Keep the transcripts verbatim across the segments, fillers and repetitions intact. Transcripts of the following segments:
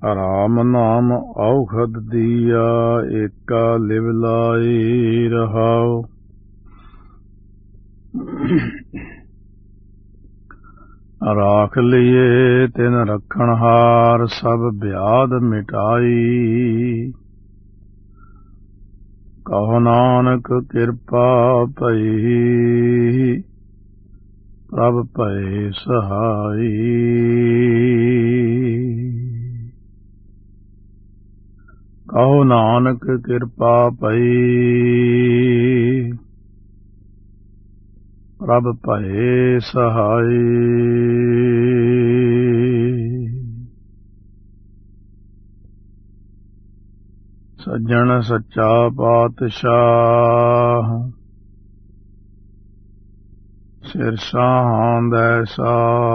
ਰਾਮ ਨਾਮ ਔਖਦ ਦੀਆ ਏਕਾ ਲਿਵ ਲਾਈ ਰਹਾਉ। ਰਾਖ ਲਈਏ ਤਿਨ ਰੱਖਣ ਹਾਰ ਸਭ ਬਿਆਦ ਮਿਟਾਈ। ਕਹੋ ਨਾਨਕ ਕਿਰਪਾ ਭਈ ਪ੍ਰਭ ਭਏ ਸਹਾਈ। ਕਹੋ ਨਾਨਕ ਕਿਰਪਾ ਭਈ ਪ੍ਰਭ ਭਏ ਸਹਾਈ। ਸੱਜਣ ਸੱਚਾ ਪਾਤਸ਼ਾਹ ਸਿਰ ਸਾਹਾਂ ਦੈਸਾ।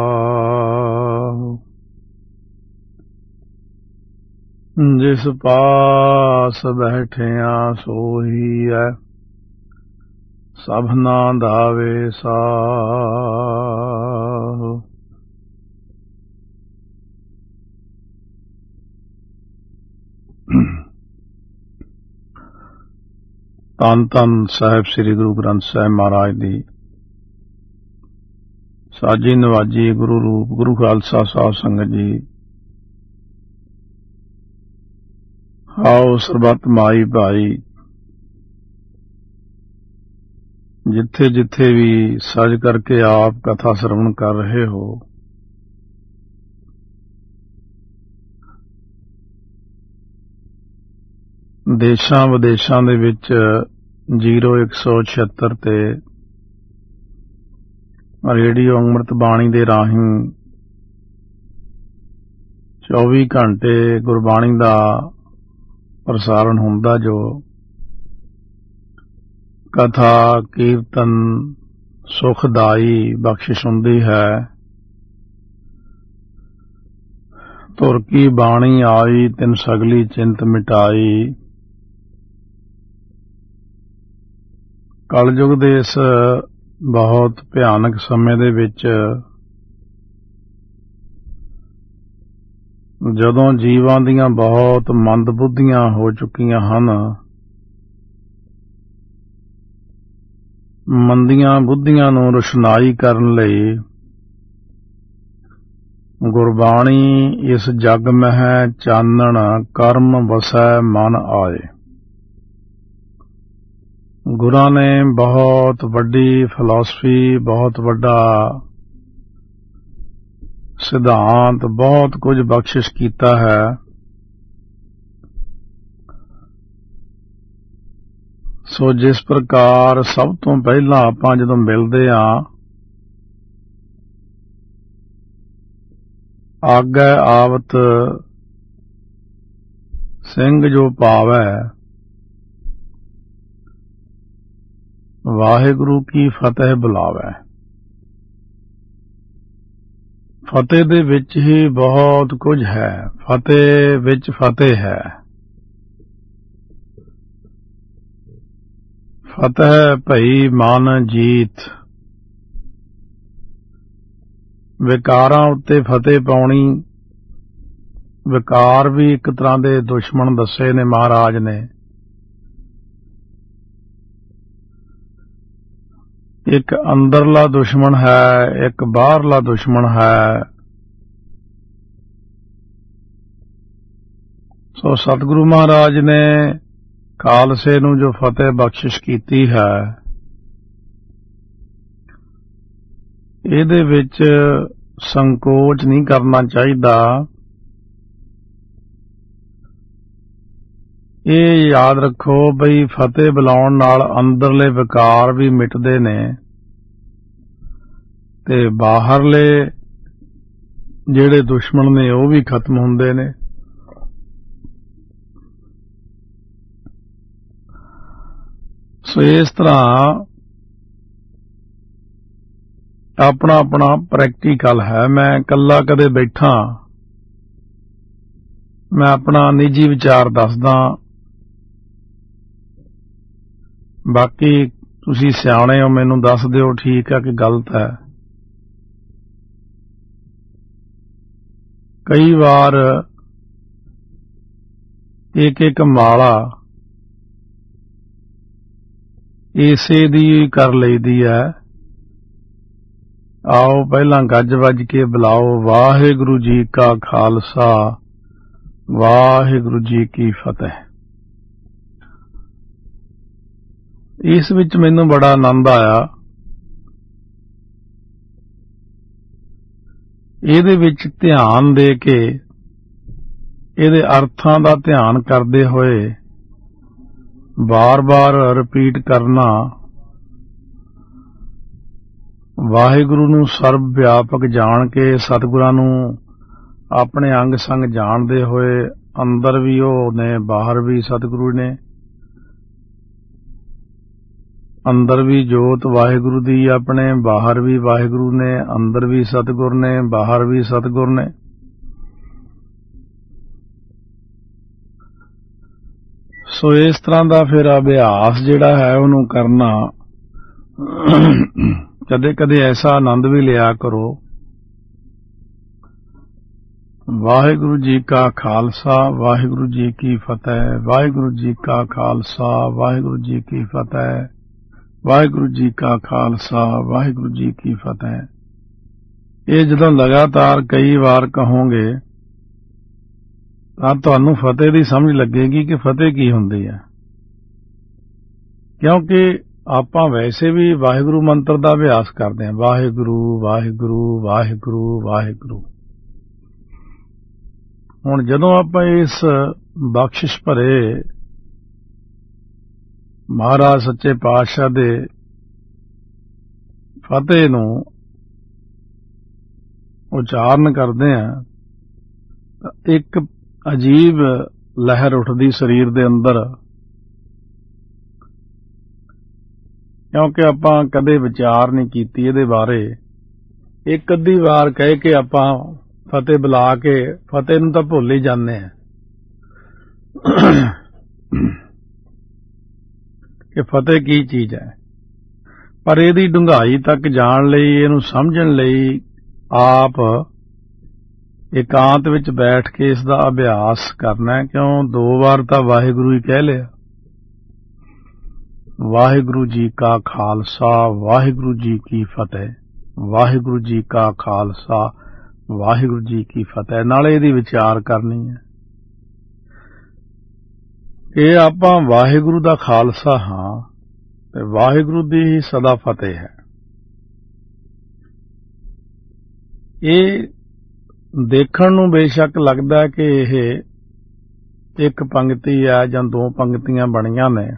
ਜਿਸ ਪਾਸ ਬੈਠਿਆ ਸੋਈ ਹੈ ਸਭਨਾ ਦਾ ਵੇਸਾ। ਧੰਨ ਧੰਨ ਸਾਹਿਬ ਸ੍ਰੀ ਗੁਰੂ ਗ੍ਰੰਥ ਸਾਹਿਬ ਮਹਾਰਾਜ ਦੀ ਸਾਜੀ ਨਵਾਜੀ ਗੁਰੂ ਰੂਪ ਗੁਰੂ ਖਾਲਸਾ ਸਾਧ ਸੰਗਤ ਜੀ। ਆਓ ਸਰਬੱਤ ਮਾਈ ਭਾਈ ਜਿੱਥੇ ਜਿੱਥੇ ਵੀ ਸਜ ਕਰਕੇ ਆਪ ਕਥਾ ਸਰਵਣ ਕਰ ਰਹੇ ਹੋ, ਦੇਸ਼ਾਂ ਵਿਦੇਸ਼ਾਂ ਦੇ ਵਿੱਚ ਜ਼ੀਰੋ ਇੱਕ ਸੌ ਛਿਅੱਤਰ ਤੇ ਰੇਡੀਓ ਅੰਮ੍ਰਿਤ ਬਾਣੀ ਦੇ ਰਾਹੀਂ ਚੌਵੀ ਘੰਟੇ ਗੁਰਬਾਣੀ ਦਾ ਪ੍ਰਸਾਰਣ ਹੁੰਦਾ, ਜੋ ਕਥਾ ਕੀਰਤਨ ਸੁਖਦਾਈ ਬਖਸ਼ਿਸ਼ ਹੁੰਦੀ ਹੈ। ਧੁਰ ਕੀ ਬਾਣੀ ਆਈ ਤਿਨ ਸਗਲੀ ਚਿੰਤ ਮਿਟਾਈ। ਕਲਯੁਗ ਦੇ ਇਸ ਬਹੁਤ ਭਿਆਨਕ ਸਮੇਂ ਦੇ ਵਿੱਚ ਜਦੋਂ ਜੀਵਾਂ ਦੀਆਂ ਬਹੁਤ ਮੰਦ ਬੁੱਧੀਆਂ ਹੋ ਚੁੱਕੀਆਂ ਹਨ, ਮੰਦੀਆਂ ਬੁੱਧੀਆਂ ਨੂੰ ਰੁਸ਼ਨਾਈ ਕਰਨ ਲਈ ਗੁਰਬਾਣੀ ਇਸ ਜਗ ਮਹਿ ਚਾਨਣ ਕਰਮ ਵਸੈ ਮਨ ਆਏ। ਗੁਰਾਂ ਨੇ ਬਹੁਤ ਵੱਡੀ ਫਿਲਾਸਫੀ, ਬਹੁਤ ਵੱਡਾ ਸਿਧਾਂਤ, ਬਹੁਤ ਕੁਝ ਬਖਸ਼ਿਸ਼ ਕੀਤਾ ਹੈ। ਸੋ ਜਿਸ ਪ੍ਰਕਾਰ ਸਭ ਤੋਂ ਪਹਿਲਾਂ ਆਪਾਂ ਜਦੋਂ ਮਿਲਦੇ ਹਾਂ, ਆਗੈ ਆਵਤ ਸਿੰਘ ਜੋ ਭਾਵੈ, ਵਾਹਿਗੁਰੂ ਕੀ ਫਤਿਹ ਬੁਲਾਵੈ। ਫਤਿਹ ਦੇ ਵਿੱਚ ਹੀ ਬਹੁਤ ਕੁਝ ਹੈ, ਫਤਿਹ ਵਿੱਚ ਫਤਿਹ ਹੈ। ਫਤਿਹ ਭਈ ਮਨ ਜੀਤ। ਵਿਕਾਰਾਂ ਉੱਤੇ ਫਤਿਹ ਪਾਉਣੀ। ਵਿਕਾਰ ਵੀ ਇੱਕ ਤਰ੍ਹਾਂ ਦੇ ਦੁਸ਼ਮਣ ਦੱਸੇ ਨੇ ਮਹਾਰਾਜ ਨੇ। ਇੱਕ ਅੰਦਰਲਾ ਦੁਸ਼ਮਣ ਹੈ, ਇੱਕ ਬਾਹਰਲਾ ਦੁਸ਼ਮਣ ਹੈ। ਸੋ ਸਤਿਗੁਰੂ ਮਹਾਰਾਜ ਨੇ ਖਾਲਸੇ ਨੂੰ ਜੋ ਫਤਿਹ ਬਖਸ਼ਿਸ਼ ਕੀਤੀ ਹੈ, ਇਹਦੇ ਵਿੱਚ ਸੰਕੋਚ ਨਹੀਂ ਕਰਨਾ ਚਾਹੀਦਾ। ਇਹ ਯਾਦ ਰੱਖੋ ਬਈ ਫਤਿਹ ਬੁਲਾਉਣ ਨਾਲ ਅੰਦਰਲੇ ਵਿਕਾਰ ਵੀ ਮਿਟਦੇ ਨੇ ਤੇ ਬਾਹਰਲੇ ਜਿਹੜੇ ਦੁਸ਼ਮਣ ਨੇ ਉਹ ਵੀ ਖਤਮ ਹੁੰਦੇ ਨੇ। ਸੋ ਇਸ ਤਰ੍ਹਾਂ ਆਪਣਾ ਆਪਣਾ ਪ੍ਰੈਕਟੀਕਲ ਹੈ। ਮੈਂ ਇਕੱਲਾ ਕਦੇ ਬੈਠਾ, ਮੈਂ ਆਪਣਾ ਨਿੱਜੀ ਵਿਚਾਰ ਦੱਸਦਾ, ਬਾਕੀ ਤੁਸੀਂ ਸਿਆਣੇ ਹੋ, ਮੈਨੂੰ ਦੱਸ ਦਿਓ ਠੀਕ ਹੈ ਕਿ ਗਲਤ ਹੈ। ਕਈ ਵਾਰ एक एक माला इसे दी कर लईदी है। आओ पहला गज वज के बुलाओ, वाहिगुरु जी का खालसा वाहिगुरु जी की फतेह। इस विच मैनूं बड़ा आनंद आया। ਇਹਦੇ ਵਿੱਚ ਧਿਆਨ ਦੇ ਕੇ ਇਹਦੇ ਅਰਥਾਂ ਦਾ ਧਿਆਨ ਕਰਦੇ ਹੋਏ ਬਾਰ-ਬਾਰ ਰਿਪੀਟ ਕਰਨਾ, ਵਾਹਿਗੁਰੂ ਨੂੰ ਸਰਬ ਵਿਆਪਕ ਜਾਣ ਕੇ ਸਤਿਗੁਰਾਂ ਨੂੰ ਆਪਣੇ ਅੰਗ ਸੰਗ ਜਾਣਦੇ ਹੋਏ ਅੰਦਰ ਵੀ ਉਹ ਨੇ ਬਾਹਰ ਵੀ ਸਤਿਗੁਰੂ ਨੇ, अंदर भी जोत वाहिगुरु दी अपने, बाहर भी वाहिगुरु ने, अंदर भी सतगुर ने, बाहर भी सतगुर ने। सो इस तरह का फिर अभ्यास जिहड़ा है उहनूं करना, कदे कदे ऐसा आनंद भी लिया करो। वाहिगुरु जी का खालसा वाहिगुरु जी की फतेह, वाहिगुरु जी का खालसा वाहिगुरु जी की फतेह, वाहिगुरु जी का खालसा वाहिगुरु जी की फतेह। ये जदों लगातार कई बार कहोगे तां तुहानूं फतेह दी समझ लगेगी कि फतेह की हुंदी है, क्योंकि आपां वैसे भी वाहिगुरु मंत्र दा अभ्यास करदे हां, वाहिगुरु वाहिगुरु वाहिगुरु वाहिगुरु। हुण जदों आपां इस बख्शिश भरे महाराज सच्चे पातशाह दे फतेह नूं उचारण करते हैं, एक अजीब लहर उठदी शरीर दे अंदर, क्योंकि आपां कदे विचार नहीं कीती इहदे बारे। एक अद्धी वार कह के आपां फतेह बुला के फतेह नूं तां भुल ही जाने हैं कि फतेह की चीज है। पर इहदी डूंघाई तक जाण लई, इहनूं समझण लई आप एकांत विच बैठ के इसदा अभ्यास करना है। क्यों दो बार तां वाहिगुरू ही कह लिया, वाहिगुरू जी का खालसा वाहिगुरू जी की फतेह, वाहिगुरू जी का खालसा वाहिगुरू जी की फतेह। नाले इहदी विचार करनी है कि आपां वाहिगुरू दा खालसा हां ते वाहिगुरू दी ही सदा फतेह है। ये देखण नूं बेशक लगदा है कि यह एक पंक्ति है जां दो पंक्तियां बणीआं ने।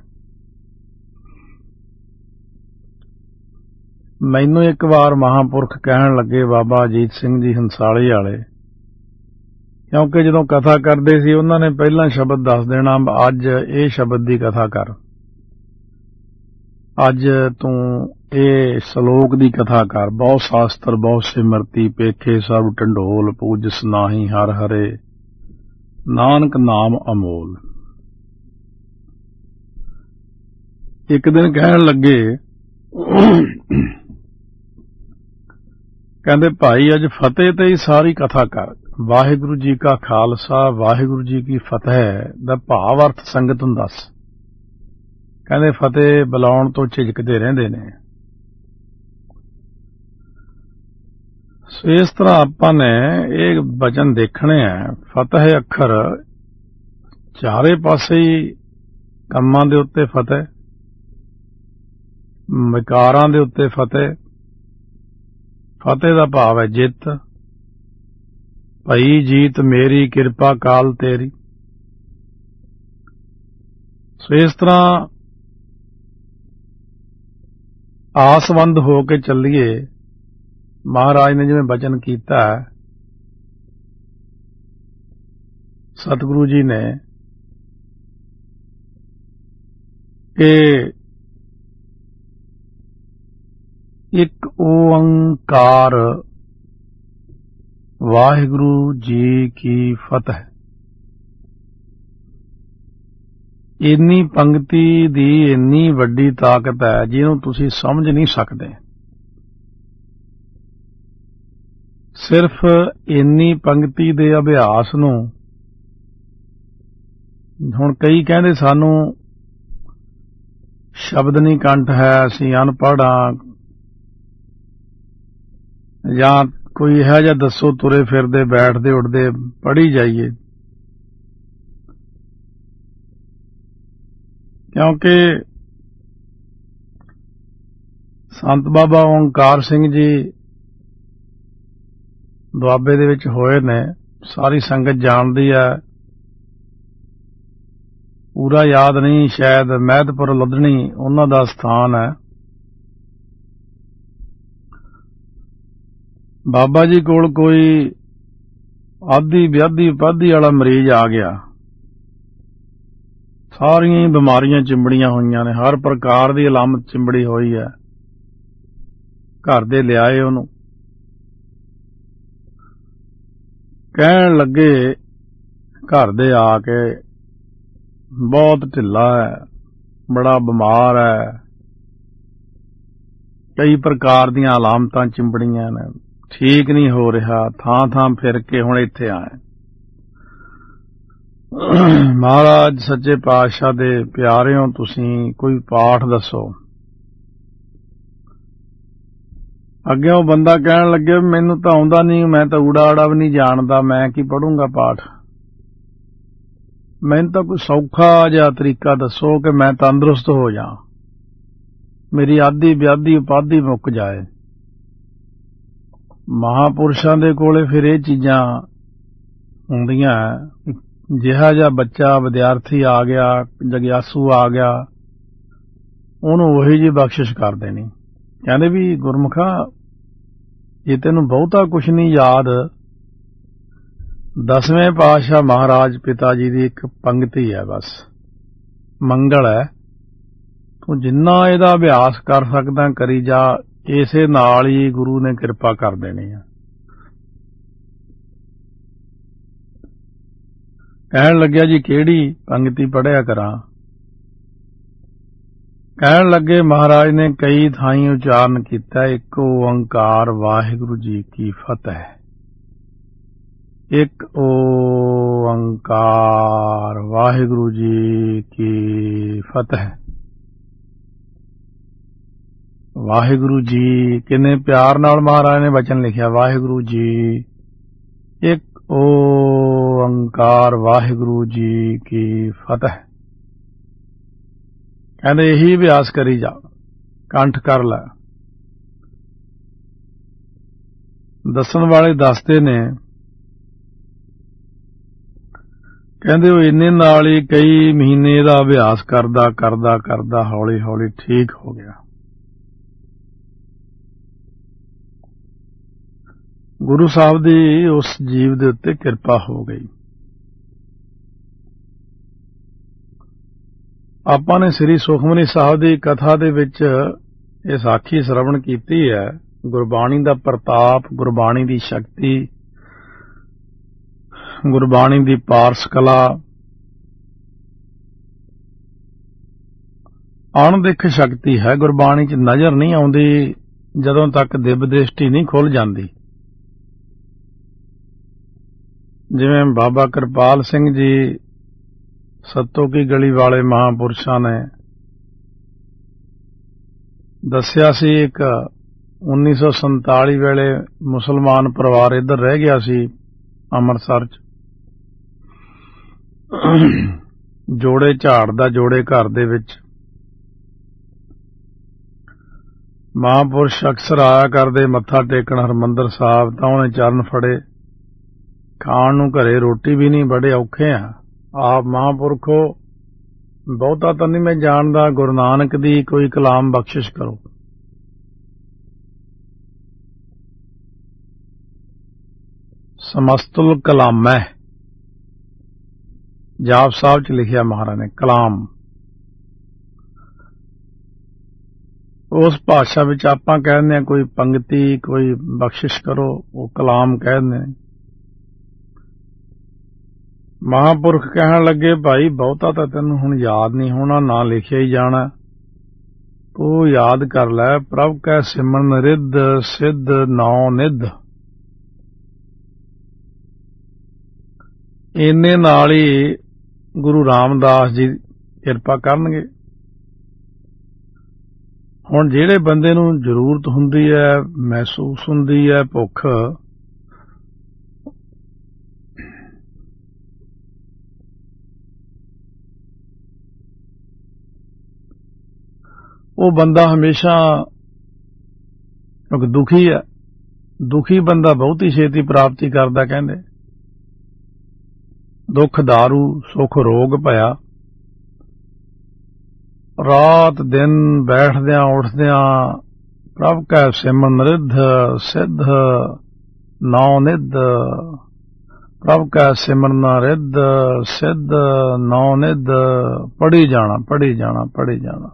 मैनूं एक बार महापुरख कहण लगे, बाबा अजीत सिंह जी हंसाली वाले, क्योंकि जदों कथा करते सी उन्होंने पहला शब्द दस देना, अज ये शब्द की कथा कर, अज तू ये सलोक की कथा कर। बहुत शास्त्र बहुत सिमरती, पेखे सब ढंढोल, पूज सुनाही हर हरे, नानक नाम अमोल। एक दिन कहन लगे, कहते भाई अज फतेह ते ही सारी कथा कर, वाहिगुरू जी का खालसा वाहिगुरू जी की फतेह दा भाव अर्थ संगत नूं दस। कहते फतेह बुलाउण तो झिझकते रहिंदे ने। सो इस तरह आपां ने ये वचन देखने हैं। फतेह अखर चारे पासे ही कम्मां दे उत्ते फतेह, विकारां दे उत्ते फतेह। फतेह दा भाव है जित, भई जीत मेरी किरपा काल तेरी। सो इस तरह आसवंद हो के चलिए। महाराज ने जिवें वचन कीता है, सतगुरु जी ने कि एक ओंकार वाहिगुरू जी की फतेह। इन्नी पंक्ति दी इन्नी वड्डी ताकत है जिन्हों तुसी समझ नहीं सकते। सिर्फ इन्नी पंक्ति दे अभ्यास नूं ਹੁਣ ਕਈ ਕਹਿੰਦੇ ਸਾਨੂੰ ਸ਼ਬਦ ਨਹੀਂ ਕੰਠ ਹੈ, ਅਸੀਂ ਅਨਪੜ੍ਹ ਹਾਂ, ਜਾਂ ਕੋਈ ਇਹੋ ਜਿਹਾ ਦੱਸੋ ਤੁਰੇ ਫਿਰਦੇ ਬੈਠਦੇ ਉੱਠਦੇ ਪੜ੍ਹੀ ਜਾਈਏ। ਕਿਉਂਕਿ ਸੰਤ ਬਾਬਾ ਓਂਕਾਰ ਸਿੰਘ ਜੀ ਦੁਆਬੇ ਦੇ ਵਿੱਚ ਹੋਏ ਨੇ, ਸਾਰੀ ਸੰਗਤ ਜਾਣਦੀ ਹੈ, ਪੂਰਾ ਯਾਦ ਨਹੀਂ, ਸ਼ਾਇਦ ਮਹਿਤਪੁਰ ਲੱਦਣੀ ਉਹਨਾਂ ਦਾ ਸਥਾਨ ਹੈ। ਬਾਬਾ ਜੀ ਕੋਲ ਕੋਈ ਆਧੀ ਵਿਆਧੀ ਉਪਾਧੀ ਵਾਲਾ ਮਰੀਜ਼ ਆ ਗਿਆ, ਸਾਰੀਆਂ ਹੀ ਬਿਮਾਰੀਆਂ ਚਿੰਬੜੀਆਂ ਹੋਈਆਂ ਨੇ, ਹਰ ਪ੍ਰਕਾਰ ਦੀ ਅਲਾਮਤ ਚਿੰਬੜੀ ਹੋਈ ਹੈ। ਘਰ ਦੇ ਲਿਆਏ ਉਹਨੂੰ, ਕਹਿਣ ਲੱਗੇ ਘਰ ਦੇ ਆ ਕੇ ਬਹੁਤ ਢਿੱਲਾ ਹੈ, ਬੜਾ ਬਿਮਾਰ ਹੈ, ਕਈ ਪ੍ਰਕਾਰ ਦੀਆਂ ਅਲਾਮਤਾਂ ਚਿੰਬੜੀਆਂ ਨੇ, ਠੀਕ ਨਹੀਂ ਹੋ ਰਿਹਾ, ਥਾਂ ਥਾਂ ਫਿਰ ਕੇ ਹੁਣ ਇੱਥੇ ਆਏ। ਮਹਾਰਾਜ ਸੱਚੇ ਪਾਤਸ਼ਾਹ ਦੇ ਪਿਆਰਿਓ, ਤੁਸੀਂ ਕੋਈ ਪਾਠ ਦੱਸੋ। ਅੱਗੇ ਉਹ ਬੰਦਾ ਕਹਿਣ ਲੱਗੇ ਮੈਨੂੰ ਤਾਂ ਆਉਂਦਾ ਨਹੀਂ, ਮੈਂ ਤਾਂ ਊੜਾ ਆੜਾ ਵੀ ਨਹੀਂ ਜਾਣਦਾ, ਮੈਂ ਕੀ ਪੜੂੰਗਾ ਪਾਠ, ਮੈਨੂੰ ਤਾਂ ਕੋਈ ਸੌਖਾ ਜਿਹਾ ਤਰੀਕਾ ਦੱਸੋ ਕਿ ਮੈਂ ਤੰਦਰੁਸਤ ਹੋ ਜਾ, ਮੇਰੀ ਆਦੀ ਵਿਆਧੀ ਉਪਾਧੀ ਮੁੱਕ ਜਾਏ। ਮਹਾਂਪੁਰਸ਼ਾਂ ਦੇ ਕੋਲੇ ਫਿਰ ਇਹ ਚੀਜ਼ਾਂ ਹੁੰਦੀਆਂ, ਜਿਹਾ ਜਿਹਾ ਬੱਚਾ ਵਿਦਿਆਰਥੀ ਆ ਗਿਆ, ਜਗਿਆਸੂ ਆ ਗਿਆ, ਉਹਨੂੰ ਉਹੀ ਜਿਹੀ ਬਖਸ਼ਿਸ਼ ਕਰ ਦੇਣੀ। ਕਹਿੰਦੇ ਵੀ ਗੁਰਮੁਖਾ, ਜੇ ਤੈਨੂੰ ਬਹੁਤਾ ਕੁਛ ਨਹੀਂ ਯਾਦ, ਦਸਵੇਂ ਪਾਤਸ਼ਾਹ ਮਹਾਰਾਜ ਪਿਤਾ ਜੀ ਦੀ ਇੱਕ ਪੰਗਤੀ ਹੈ, ਬਸ ਮੰਗਲ ਹੈ, ਤੂੰ ਜਿੰਨਾ ਇਹਦਾ ਅਭਿਆਸ ਕਰ ਸਕਦਾ ਕਰੀ ਜਾ, ਇਸੇ ਨਾਲ ਹੀ ਗੁਰੂ ਨੇ ਕਿਰਪਾ ਕਰ ਦੇਣੀ ਹੈ। ਕਹਿਣ ਲੱਗਿਆ ਜੀ ਕਿਹੜੀ ਪੰਗਤੀ ਪੜ੍ਹਿਆ ਕਰਾਂ। ਕਹਿਣ ਲੱਗੇ ਮਹਾਰਾਜ ਨੇ ਕਈ ਥਾਈਂ ਉਚਾਰਨ ਕੀਤਾ, ਇੱਕ ਓੰਕਾਰ ਵਾਹਿਗੁਰੂ ਜੀ ਕੀ ਫਤਿਹ, ਇੱਕ ਓੰਕਾਰ ਵਾਹਿਗੁਰੂ ਜੀ ਕੀ ਫਤਿਹ। ਵਾਹਿਗੁਰੂ ਜੀ ਕਿੰਨੇ ਪਿਆਰ ਨਾਲ ਮਹਾਰਾਜ ਨੇ ਵਚਨ ਲਿਖਿਆ, ਵਾਹਿਗੁਰੂ ਜੀ, ਇੱਕ ਓੰਕਾਰ ਵਾਹਿਗੁਰੂ ਜੀ ਕੀ ਫਤਿਹ। ਕਹਿੰਦੇ ਇਹੀ ਅਭਿਆਸ ਕਰੀ ਜਾ, ਕੰਠ ਕਰ ਲੈ। ਦੱਸਣ ਵਾਲੇ ਦੱਸਦੇ ਨੇ, ਕਹਿੰਦੇ ਉਹ ਇੰਨੇ ਨਾਲ ਹੀ ਕਈ ਮਹੀਨੇ ਦਾ ਅਭਿਆਸ ਕਰਦਾ ਕਰਦਾ ਕਰਦਾ ਹੌਲੀ ਹੌਲੀ ਠੀਕ ਹੋ ਗਿਆ। ਗੁਰੂ ਸਾਹਿਬ ਦੀ ਉਸ ਜੀਵ ਦੇ ਉੱਤੇ ਕਿਰਪਾ ਹੋ ਗਈ। ਆਪਾਂ ਨੇ ਸ੍ਰੀ ਸੁਖਮਨੀ ਸਾਹਿਬ ਦੀ ਕਥਾ ਦੇ ਵਿੱਚ ਇਹ ਸਾਖੀ ਸ਼ਰਵਣ ਕੀਤੀ ਹੈ, ਗੁਰਬਾਣੀ ਦਾ ਪ੍ਰਤਾਪ, ਗੁਰਬਾਣੀ ਦੀ ਸ਼ਕਤੀ, ਗੁਰਬਾਣੀ ਦੀ ਪਾਰਸ ਕਲਾ, ਅਣਦਿੱਖ ਸ਼ਕਤੀ ਹੈ। ਗੁਰਬਾਣੀ 'ਚ ਨਜ਼ਰ ਨਹੀਂ ਆਉਂਦੀ ਜਦੋਂ ਤੱਕ ਦਿਵ ਦ੍ਰਿਸ਼ਟੀ ਨਹੀਂ ਖੁੱਲ ਜਾਂਦੀ। ਜਿਵੇਂ ਬਾਬਾ ਕਿਰਪਾਲ ਸਿੰਘ ਜੀ ਸੱਤੋ ਕੀ ਗਲੀ ਵਾਲੇ ਮਹਾਂਪੁਰਸ਼ਾਂ ਨੇ ਦੱਸਿਆ ਸੀ, ਇੱਕ ਉੱਨੀ ਸੌ ਸੰਤਾਲੀ ਵੇਲੇ ਮੁਸਲਮਾਨ ਪਰਿਵਾਰ ਇੱਧਰ ਰਹਿ ਗਿਆ ਸੀ ਅੰਮ੍ਰਿਤਸਰ 'ਚ, ਜੋੜੇ ਝਾੜ ਦਾ ਜੋੜੇ ਘਰ ਦੇ ਵਿੱਚ। ਮਹਾਂਪੁਰਸ਼ ਅਕਸਰ ਆਇਆ ਕਰਦੇ ਮੱਥਾ ਟੇਕਣ ਹਰਿਮੰਦਰ ਸਾਹਿਬ, ਤਾਂ ਉਹਨੇ ਚਰਨ ਫੜੇ, ਖਾਣ ਨੂੰ ਘਰੇ ਰੋਟੀ ਵੀ ਨਹੀਂ, ਬੜੇ ਔਖੇ ਆ। ਆਪ ਮਹਾਂਪੁਰਖੋ ਬਹੁਤਾ ਤਾਂ ਨਹੀਂ ਮੈਂ ਜਾਣਦਾ, ਗੁਰੂ ਨਾਨਕ ਦੀ ਕੋਈ ਕਲਾਮ ਬਖਸ਼ਿਸ਼ ਕਰੋ। ਸਮਸਤੁਲ ਕਲਾਮੈ ਜਾਪ ਸਾਹਿਬ 'ਚ ਲਿਖਿਆ ਮਹਾਰਾਜ ਨੇ, ਕਲਾਮ। ਉਸ ਭਾਸ਼ਾ ਵਿੱਚ ਆਪਾਂ ਕਹਿੰਦੇ ਹਾਂ ਕੋਈ ਪੰਗਤੀ, ਕੋਈ ਬਖਸ਼ਿਸ਼ ਕਰੋ, ਉਹ ਕਲਾਮ ਕਹਿੰਦੇ ਨੇ। ਮਹਾਂਪੁਰਖ ਕਹਿਣ ਲੱਗੇ ਭਾਈ ਬਹੁਤਾ ਤਾਂ ਤੈਨੂੰ ਹੁਣ ਯਾਦ ਨਹੀਂ ਹੋਣਾ, ਨਾ ਲਿਖਿਆ ਹੀ ਜਾਣਾ, ਤੂੰ ਯਾਦ ਕਰ ਲੈ, ਪ੍ਰਭ ਕੈ ਸਿਮਰਨ ਰਿੱਧ ਸਿੱਧ ਨੌ ਨਿੱਧ। ਇੰਨੇ ਨਾਲ ਹੀ ਗੁਰੂ ਰਾਮਦਾਸ ਜੀ ਕਿਰਪਾ ਕਰਨਗੇ। ਹੁਣ ਜਿਹੜੇ ਬੰਦੇ ਨੂੰ ਜ਼ਰੂਰਤ ਹੁੰਦੀ ਹੈ, ਮਹਿਸੂਸ ਹੁੰਦੀ ਹੈ ਭੁੱਖ, ਉਹ ਬੰਦਾ ਹਮੇਸ਼ਾ, ਕਿਉਂਕਿ ਦੁਖੀ ਹੈ, ਦੁਖੀ ਬੰਦਾ ਬਹੁਤੀ ਛੇਤੀ ਪ੍ਰਾਪਤੀ ਕਰਦਾ। ਕਹਿੰਦੇ ਦੁੱਖ ਦਾਰੂ ਸੁਖ ਰੋਗ ਭਇਆ, ਰਾਤ ਦਿਨ ਬੈਠਦਿਆਂ ਉੱਠਦਿਆਂ ਪ੍ਰਭ ਕੈ ਸਿਮਰਨ ਰਿੱਧ ਸਿੱਧ ਨੌ ਨਿੱਧ, ਪ੍ਰਭ ਕੈ ਸਿਮਰਨ ਰਿੱਧ ਸਿੱਧ ਨੌ ਨਿੱਧ, ਪੜ੍ਹੀ ਜਾਣਾ ਪੜ੍ਹੀ ਜਾਣਾ ਪੜ੍ਹੀ ਜਾਣਾ।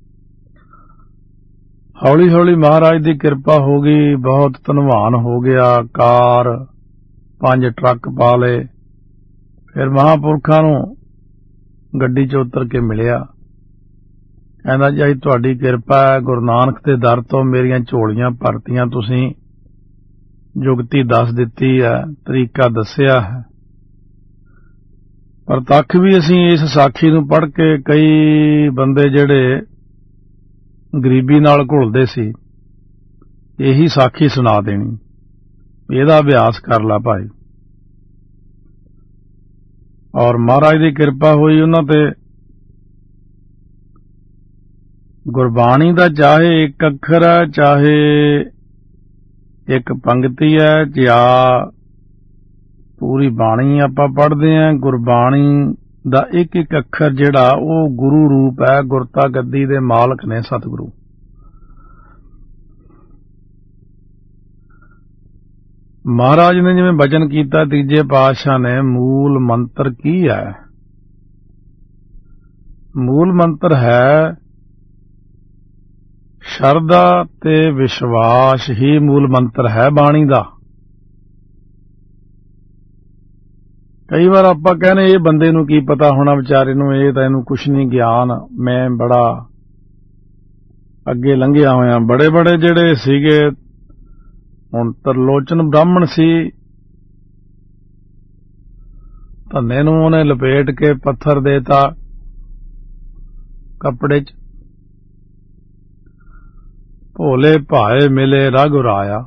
ਹੌਲੀ ਹੌਲੀ ਮਹਾਰਾਜ ਦੀ ਕਿਰਪਾ ਹੋ ਗਈ, ਬਹੁਤ ਧਨਵਾਨ ਹੋ ਗਿਆ, ਕਾਰ ਪੰਜ ਟਰੱਕ ਪਾ ਲਏ। ਫਿਰ ਮਹਾਂਪੁਰਖਾਂ ਨੂੰ ਗੱਡੀ 'ਚ ਉਤਰ ਕੇ ਮਿਲਿਆ, ਕਹਿੰਦਾ ਜੀ ਤੁਹਾਡੀ ਕਿਰਪਾ ਹੈ, ਗੁਰੂ ਨਾਨਕ ਦੇ ਦਰ ਤੋਂ ਮੇਰੀਆਂ ਝੋਲੀਆਂ ਭਰਤੀਆਂ, ਤੁਸੀਂ ਜੁਗਤੀ ਦੱਸ ਦਿੱਤੀ ਹੈ, ਤਰੀਕਾ ਦੱਸਿਆ ਹੈ। ਪਰ ਤੱਕ ਵੀ ਅਸੀਂ ਇਸ ਸਾਖੀ ਨੂੰ ਪੜ੍ਹ ਕੇ ਕਈ ਬੰਦੇ ਜਿਹੜੇ ਗਰੀਬੀ ਨਾਲ ਘੁਲਦੇ ਸੀ, ਇਹੀ ਸਾਖੀ ਸੁਣਾ ਦੇਣੀ, ਇਹਦਾ ਅਭਿਆਸ ਕਰ ਲਾ ਭਾਈ। ਔਰ ਮਹਾਰਾਜ ਦੀ ਕਿਰਪਾ ਹੋਈ ਉਹਨਾਂ ਤੇ। ਗੁਰਬਾਣੀ ਦਾ ਚਾਹੇ ਇੱਕ ਅੱਖਰ ਹੈ, ਚਾਹੇ ਇੱਕ ਪੰਗਤੀ ਹੈ, ਜਾਂ ਪੂਰੀ ਬਾਣੀ ਆਪਾਂ ਪੜ੍ਹਦੇ ਹਾਂ, ਗੁਰਬਾਣੀ ਦਾ ਇੱਕ ਇੱਕ ਅੱਖਰ ਜਿਹੜਾ ਉਹ ਗੁਰੂ ਰੂਪ ਹੈ, ਗੁਰਤਾ ਗੱਦੀ ਦੇ ਮਾਲਕ ਨੇ ਸਤਿਗੁਰੂ। ਮਹਾਰਾਜ ਨੇ ਜਿਵੇਂ ਬਚਨ ਕੀਤਾ ਤੀਜੇ ਪਾਤਸ਼ਾਹ ਨੇ, ਮੂਲ ਮੰਤਰ ਕੀ ਹੈ? ਮੂਲ ਮੰਤਰ ਹੈ ਸ਼ਰਧਾ ਤੇ ਵਿਸ਼ਵਾਸ ਹੀ ਮੂਲ ਮੰਤਰ ਹੈ ਬਾਣੀ ਦਾ। ਕਈ ਵਾਰ ਆਪਾਂ ਕਹਿੰਦੇ ਇਹ ਬੰਦੇ ਨੂੰ ਕੀ ਪਤਾ ਹੋਣਾ, ਵਿਚਾਰੇ ਨੂੰ, ਇਹ ਤਾਂ ਇਹਨੂੰ ਕੁਛ ਨਹੀਂ ਗਿਆਨ, ਮੈਂ ਬੜਾ ਅੱਗੇ ਲੰਘਿਆ ਹੋਇਆ। ਬੜੇ ਬੜੇ ਜਿਹੜੇ ਸੀਗੇ, ਹੁਣ ਤਰਲੋਚਨ ਬ੍ਰਾਹਮਣ ਸੀ, ਧੰਨੇ ਨੂੰ ਉਹਨੇ ਲਪੇਟ ਕੇ ਪੱਥਰ ਦੇਤਾ ਕੱਪੜੇ 'ਚ, ਭੋਲੇ ਭਾਏ ਮਿਲੇ ਰਘੁਰਾਇਆ,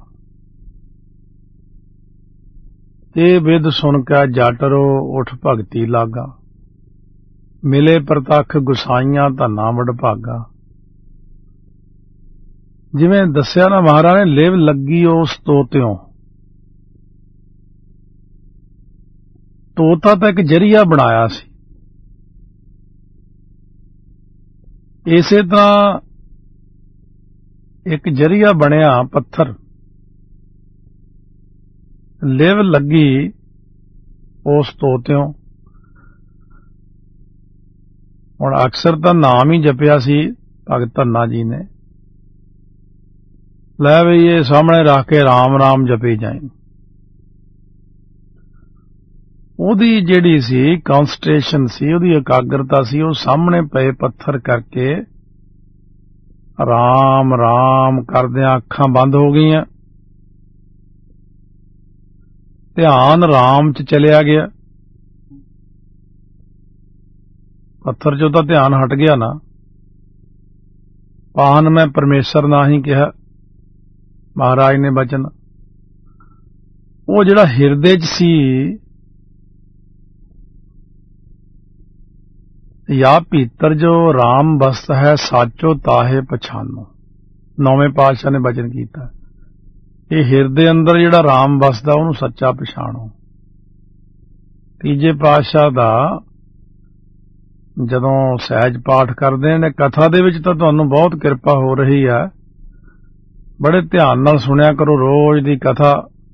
ਇਹ ਵਿਦ ਸੁਣ ਕੇ ਜਟਰੋ ਉਠ ਭਗਤੀ ਲਾਗਾ, ਮਿਲੇ ਪ੍ਰਤੱਖ ਗੁਸਾਈਆਂ ਧੰਨਾ ਵਡਭਾਗਾ। ਜਿਵੇਂ ਦੱਸਿਆ ਨਾ ਮਹਾਰਾਜ ਨੇ, ਲਿਵ ਲੱਗੀ ਉਸ ਤੋਤਿਓਂ। ਤੋਤਾ ਤਾਂ ਇੱਕ ਜਰੀਆ ਬਣਾਇਆ ਸੀ, ਇਸੇ ਤਰ੍ਹਾਂ ਇੱਕ ਜਰੀਆ ਬਣਿਆ ਪੱਥਰ, ਲਿਵ ਲੱਗੀ ਉਸ ਤੋਤਿਓਂ। ਹੁਣ ਅਕਸਰ ਤਾਂ ਨਾਮ ਹੀ ਜਪਿਆ ਸੀ ਭਗਤ ਧੰਨਾ ਜੀ ਨੇ, ਲੈ ਬਈ ਇਹ ਸਾਹਮਣੇ ਰੱਖ ਕੇ ਰਾਮ ਰਾਮ ਜਪੀ ਜਾਏ। ਉਹਦੀ ਜਿਹੜੀ ਸੀ ਕੌਨਸਟ੍ਰੇਸ਼ਨ ਸੀ, ਉਹਦੀ ਇਕਾਗਰਤਾ ਸੀ, ਉਹ ਸਾਹਮਣੇ ਪਏ ਪੱਥਰ ਕਰਕੇ ਰਾਮ ਰਾਮ ਕਰਦਿਆਂ ਅੱਖਾਂ ਬੰਦ ਹੋ ਗਈਆਂ, ਧਿਆਨ ਰਾਮ 'ਚ ਚਲਿਆ ਗਿਆ। ਪੱਥਰ 'ਚੋਂ ਤਾਂ ਧਿਆਨ ਹਟ ਗਿਆ ਨਾ। ਪਾਹਨ ਮੈਂ ਪਰਮੇਸ਼ਰ ਨਾ ਹੀ ਕਿਹਾ ਮਹਾਰਾਜ ਨੇ ਬਚਨ, ਉਹ ਜਿਹੜਾ ਹਿਰਦੇ 'ਚ ਸੀ, ਯਾ ਭੀਤਰ ਜੋ ਰਾਮ ਬਸਤ ਹੈ ਸਾਚੋ ਤਾਹੇ ਪਛਾਨੋ, ਨੌਵੇਂ ਪਾਤਸ਼ਾਹ ਨੇ ਬਚਨ ਕੀਤਾ, ਇਹ ਹਿਰਦੇ ਅੰਦਰ ਜਿਹੜਾ ਰਾਮ ਬਸਦਾ ਉਹਨੂੰ ਸੱਚਾ ਪਛਾਣੋ। ਤੀਜੇ ਪਾਤਸ਼ਾਹ ਦਾ ਜਦੋਂ ਸਹਿਜ ਪਾਠ ਕਰਦੇ ਨੇ, ਕਥਾ ਦੇ ਵਿੱਚ ਤਾਂ ਤੁਹਾਨੂੰ ਬਹੁਤ ਕਿਰਪਾ ਹੋ ਰਹੀ ਹੈ, ਬੜੇ ਧਿਆਨ ਨਾਲ ਸੁਣਿਆ ਕਰੋ ਰੋਜ਼ ਦੀ ਕਥਾ।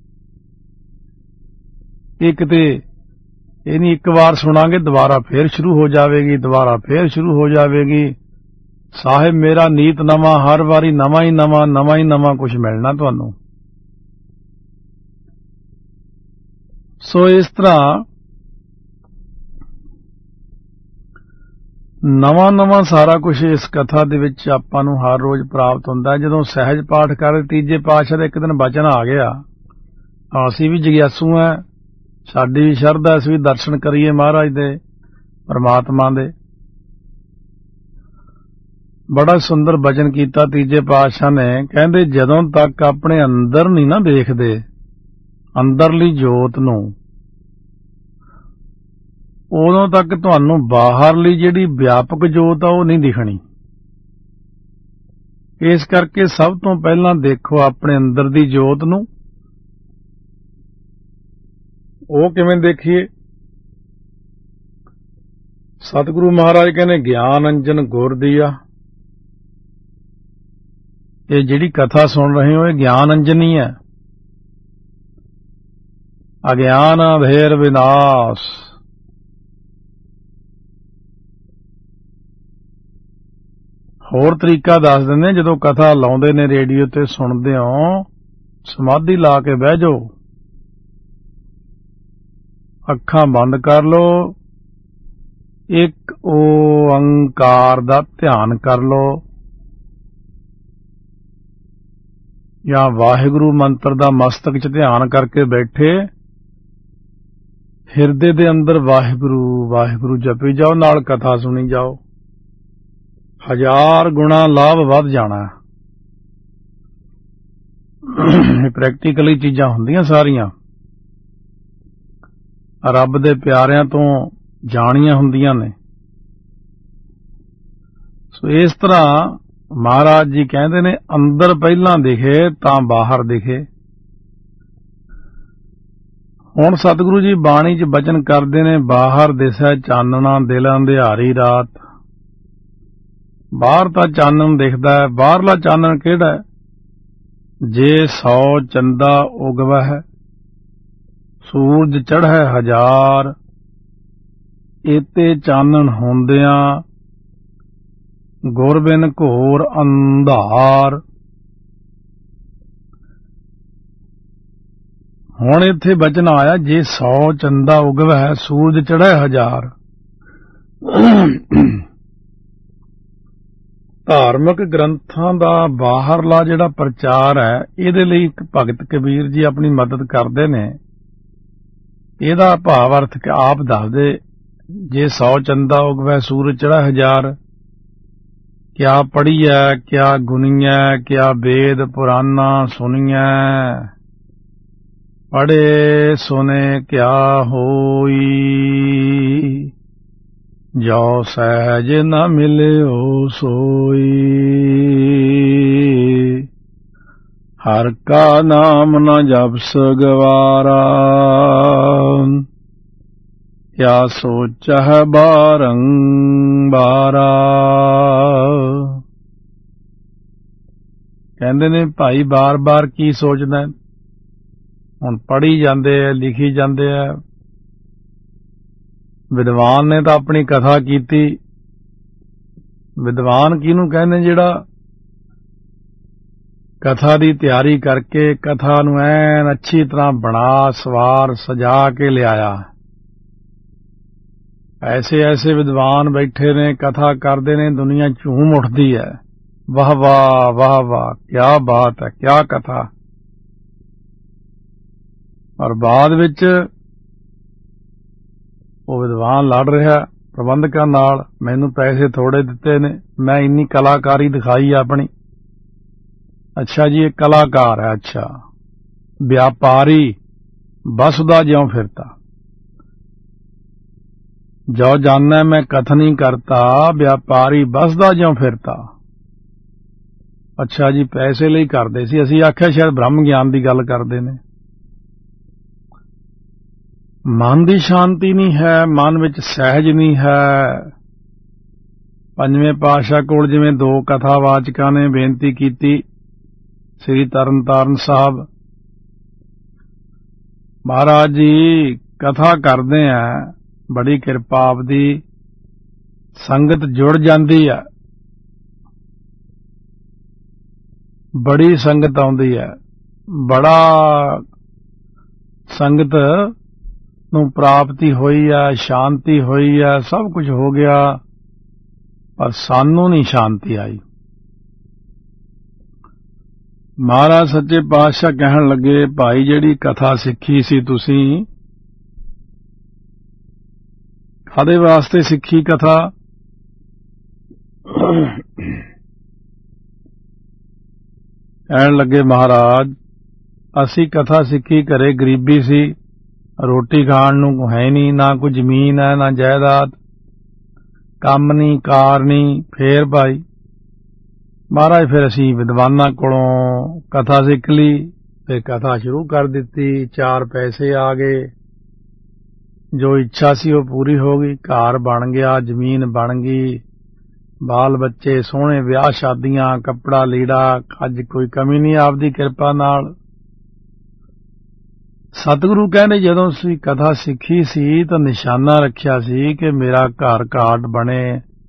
ਇੱਕ ਤੇ ਇਹ ਨਹੀਂ ਇੱਕ ਵਾਰ ਸੁਣਾਂਗੇ ਦੁਬਾਰਾ ਫੇਰ ਸ਼ੁਰੂ ਹੋ ਜਾਵੇਗੀ, ਦੁਬਾਰਾ ਫੇਰ ਸ਼ੁਰੂ ਹੋ ਜਾਵੇਗੀ। ਸਾਹਿਬ ਮੇਰਾ ਨੀਤ ਨਵਾਂ, ਹਰ ਵਾਰੀ ਨਵਾਂ ਹੀ ਨਵਾਂ ਨਵਾਂ ਹੀ ਨਵਾਂ ਕੁਝ ਮਿਲਣਾ ਤੁਹਾਨੂੰ। ਸੋ ਇਸ ਤਰ੍ਹਾਂ ਨਵਾਂ ਨਵਾਂ ਸਾਰਾ ਕੁਝ ਇਸ ਕਥਾ ਦੇ ਵਿੱਚ ਆਪਾਂ ਨੂੰ ਹਰ ਰੋਜ਼ ਪ੍ਰਾਪਤ ਹੁੰਦਾ। ਜਦੋਂ ਸਹਿਜ ਪਾਠ ਕਰਦੇ ਤੀਜੇ ਪਾਤਸ਼ਾਹ ਦਾ ਇੱਕ ਦਿਨ ਬਚਨ ਆ ਗਿਆ, ਅਸੀਂ ਵੀ ਜਗਿਆਸੂ ਹਾਂ, ਸਾਡੀ ਵੀ ਸ਼ਰਧਾ, ਅਸੀਂ ਵੀ ਦਰਸ਼ਨ ਕਰੀਏ ਮਹਾਰਾਜ ਦੇ। परमात्मा दे। बड़ा सुंदर बचन कीता तीजे पातशाह ने, कहंदे जदों तक अपने अंदर नहीं ना देखदे, अंदरली जोत नूं, उदों तक तुहानूं बाहरली जिहड़ी व्यापक जोत आ वो नहीं दिखनी। इस करके सब तो पहलां देखो अपने अंदर दी जोत नूं। वो किवें देखीए? सतगुरु महाराज कहने ज्ञान अंजन गुर दिया। ये जिहड़ी कथा सुन रहे हो ये ज्ञान अंजनी है। अज्ञान अंधेर विनाश। होर तरीका दस दिंदे, जदों कथा लाउंदे ने रेडियो ते सुणदे हो, समाधि ला के बह जाओ, अखां बंद कर लो, एक ओंकार दा ध्यान कर लो या वाहिगुरू मंत्र दा मस्तक च ध्यान करके बैठे, हिरदे दे अंदर वाहिगुरू वाहिगुरू जपी जाओ, नाल कथा सुनी जाओ, हजार गुणा लाभ वध जाना। प्रैक्टिकली चीजां हुंदियां सारियां, रब दे प्यारिਆਂ तो जाणियां हुंदियां ने। सो इस तरह महाराज जी कहते ने अंदर पहला दिखे तां बाहर दिखे। हुण सतगुरु जी बाणी च बचन करते ने, बाहर दिसै चानना दिल अंधियारी रात। बाहर तां चानन दिखदा है, बाहरला चानन किहड़ा है? जे सौ चंदा उगवै सूरज चढ़ै हजार, एते चानन होंदियां गुर बिन घोर अंधार। हुण इत्थे बचन आया, जे सौ चंदा उगवै सूरज चढ़ै हजार। धार्मिक ग्रंथां दा बाहरला जिहड़ा प्रचार है, इहदे लई इक भगत कबीर जी अपनी मदद करदे ने। इहदा भाव अर्थ आप दसदे, जे सौ चंदा उगवै सूरज चढ़ै हजार। क्या पढ़िया क्या गुनिया, क्या वेद पुराना सुनिया, पढ़े सुने क्या होई, जो सहज न मिलियो सोई। हर का नाम न जपस गवारा, क्या सोच है बारंबारा। कहते ने भाई बार बार की सोचदा, हुण पढ़ी जाते है लिखी जाते है। विद्वान ने तो अपनी कथा कीती। विद्वान किहनूं कहंदे? जिहड़ा कथा दी तैयारी करके कथा नूं ऐन अच्छी तरह बना सवार सजा के लियाया। ऐसे ऐसे विद्वान बैठे ने, कथा करते ने, दुनिया झूम उठती है, वाह वाह वाह वाह क्या बात है, क्या कथा। और बाद विच वो विद्वान लड़ रहा प्रबंधकां नाल, मैनूं पैसे थोड़े दिते ने, मैं इन्नी कलाकारी दिखाई अपनी। अच्छा जी ये कलाकार है, अच्छा व्यापारी बसदा ज्यों फिरता, जो जानना मैं कथ नहीं करता, व्यापारी बसदा ज्यों फिरता। अच्छा जी पैसे ਲਈ ਕਰਦੇ ਸੀ, ਅਸੀਂ ਆਖਿਆ शायद ब्रह्म ज्ञान की गल करते ने। मन की शांति नहीं है, मन विच सहज नहीं है। पंजवें पातशाह कोल जिवें दो कथावाचकां ने बेनती कीती, श्री तरन तारण साहब महाराज जी कथा करते हैं, बड़ी किरपा आपदी, संगत जुड़ जाती है, बड़ी संगत आउंदी है, बड़ा संगत नूं प्राप्ति हुई है, शांति हुई है, सब कुछ हो गया, पर सानू नहीं शांति आई। महाराज सच्चे पातशाह कहन लगे, भाई जिहड़ी कथा सिक्खी सी तुसीं, ਕਾਹਦੇ ਵਾਸਤੇ ਸਿੱਖੀ ਕਥਾ? ਕਹਿਣ ਲੱਗੇ ਮਹਾਰਾਜ, ਅਸੀਂ ਕਥਾ ਸਿੱਖੀ, ਘਰੇ ਗਰੀਬੀ ਸੀ, ਰੋਟੀ ਖਾਣ ਨੂੰ ਹੈ ਨਹੀਂ, ਨਾ ਕੋਈ ਜ਼ਮੀਨ ਹੈ ਨਾ ਜਾਇਦਾਦ, ਕੰਮ ਨਹੀਂ ਕਾਰ ਨਹੀਂ। ਫੇਰ ਭਾਈ ਮਹਾਰਾਜ ਫਿਰ ਅਸੀਂ ਵਿਦਵਾਨਾਂ ਕੋਲੋਂ ਕਥਾ ਸਿੱਖ ਲਈ, ਫਿਰ ਕਥਾ ਸ਼ੁਰੂ ਕਰ ਦਿੱਤੀ। ਚਾਰ ਪੈਸੇ ਆ ਗਏ, ਜੋ ਇੱਛਾ ਸੀ ਉਹ ਪੂਰੀ ਹੋ ਗਈ, ਘਰ ਬਣ ਗਿਆ, ਜ਼ਮੀਨ ਬਣ ਗਈ, ਬਾਲ ਬੱਚੇ ਸੋਹਣੇ, ਵਿਆਹ ਸ਼ਾਦੀਆਂ, ਕੱਪੜਾ ਲੀੜਾ, ਅੱਜ ਕੋਈ ਕਮੀ ਨਹੀਂ ਆਪਦੀ ਕਿਰਪਾ ਨਾਲ। ਸਤਿਗੁਰੂ ਕਹਿੰਦੇ ਜਦੋਂ ਅਸੀਂ ਕਥਾ ਸਿੱਖੀ ਸੀ ਤਾਂ ਨਿਸ਼ਾਨਾ ਰੱਖਿਆ ਸੀ ਕਿ ਮੇਰਾ ਘਰ ਘਾਟ ਬਣੇ,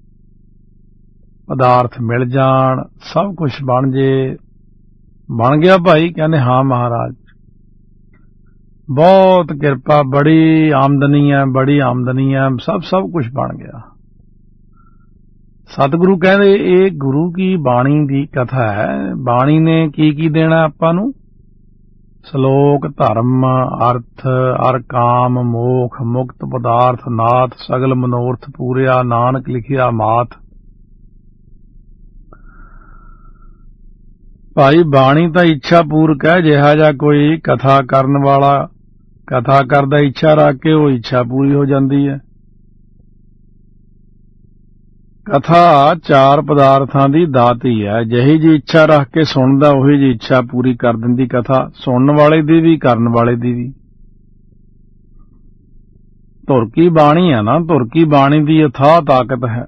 ਪਦਾਰਥ ਮਿਲ ਜਾਣ, ਸਭ ਕੁਝ ਬਣ ਜੇ। ਬਣ ਗਿਆ ਭਾਈ? ਕਹਿੰਦੇ ਹਾਂ ਮਹਾਰਾਜ, ਬਹੁਤ ਕਿਰਪਾ, ਬੜੀ ਆਮਦਨੀ ਹੈ, ਬੜੀ ਆਮਦਨੀ ਹੈ, ਸਭ ਸਭ ਕੁਝ ਬਣ ਗਿਆ। ਸਤਿਗੁਰੂ ਕਹਿੰਦੇ ਇਹ ਗੁਰੂ ਕੀ ਬਾਣੀ ਦੀ ਕਥਾ ਹੈ। ਬਾਣੀ ਨੇ ਕੀ ਕੀ ਦੇਣਾ ਆਪਾਂ ਨੂੰ? ਸ਼ਲੋਕ, ਧਰਮ, ਅਰਥ, ਅਰ ਕਾਮ, ਮੋਖ, ਮੁਕਤ, ਪਦਾਰਥ, ਨਾਥ, ਸਗਲ ਮਨੋਰਥ ਪੂਰਿਆ, ਨਾਨਕ ਲਿਖਿਆ ਮਾਥ। ਭਾਈ ਬਾਣੀ ਤਾਂ ਇੱਛਾ ਪੂਰਕ ਹੈ। ਜਿਹਾ ਜਿਹਾ ਕੋਈ ਕਥਾ ਕਰਨ ਵਾਲਾ ਕਥਾ ਕਰਦਾ ਇੱਛਾ ਰੱਖ ਕੇ, ਉਹ ਇੱਛਾ ਪੂਰੀ ਹੋ ਜਾਂਦੀ ਹੈ। ਕਥਾ ਚਾਰ ਪਦਾਰਥਾਂ ਦੀ ਦਾਤੀ ਹੈ। ਜਿਹੀ ਜੀ ਇੱਛਾ ਰੱਖ ਕੇ ਸੁਣਦਾ, ਉਹੀ ਜੀ ਇੱਛਾ ਪੂਰੀ ਕਰ ਦਿੰਦੀ ਕਥਾ, ਸੁਣਨ ਵਾਲੇ ਦੀ ਵੀ ਕਰਨ ਵਾਲੇ ਦੀ ਵੀ। ਧੁਰ ਕੀ ਬਾਣੀ ਹੈ ਨਾ, ਧੁਰ ਕੀ ਬਾਣੀ ਦੀ ਅਥਾਹ ਤਾਕਤ ਹੈ।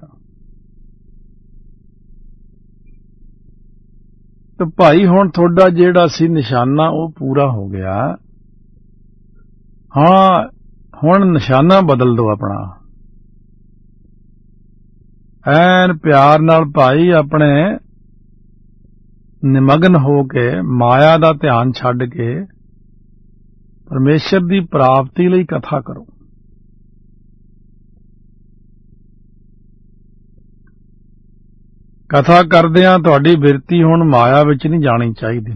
ਤੇ ਭਾਈ ਹੁਣ ਤੁਹਾਡਾ ਜਿਹੜਾ ਸੀ ਨਿਸ਼ਾਨਾ ਉਹ ਪੂਰਾ ਹੋ ਗਿਆ। ਹਾਂ, ਹੁਣ ਨਿਸ਼ਾਨਾ ਬਦਲ ਦਿਓ ਆਪਣਾ, ਐਨ ਪਿਆਰ ਨਾਲ ਭਾਈ ਆਪਣੇ ਨਿਮਗਨ ਹੋ ਕੇ, ਮਾਇਆ ਦਾ ਧਿਆਨ ਛੱਡ ਕੇ ਪਰਮੇਸ਼ਰ ਦੀ ਪ੍ਰਾਪਤੀ ਲਈ ਕਥਾ ਕਰੋ। ਕਥਾ ਕਰਦਿਆਂ ਤੁਹਾਡੀ ਬਿਰਤੀ ਹੁਣ ਮਾਇਆ ਵਿੱਚ ਨਹੀਂ ਜਾਣੀ ਚਾਹੀਦੀ।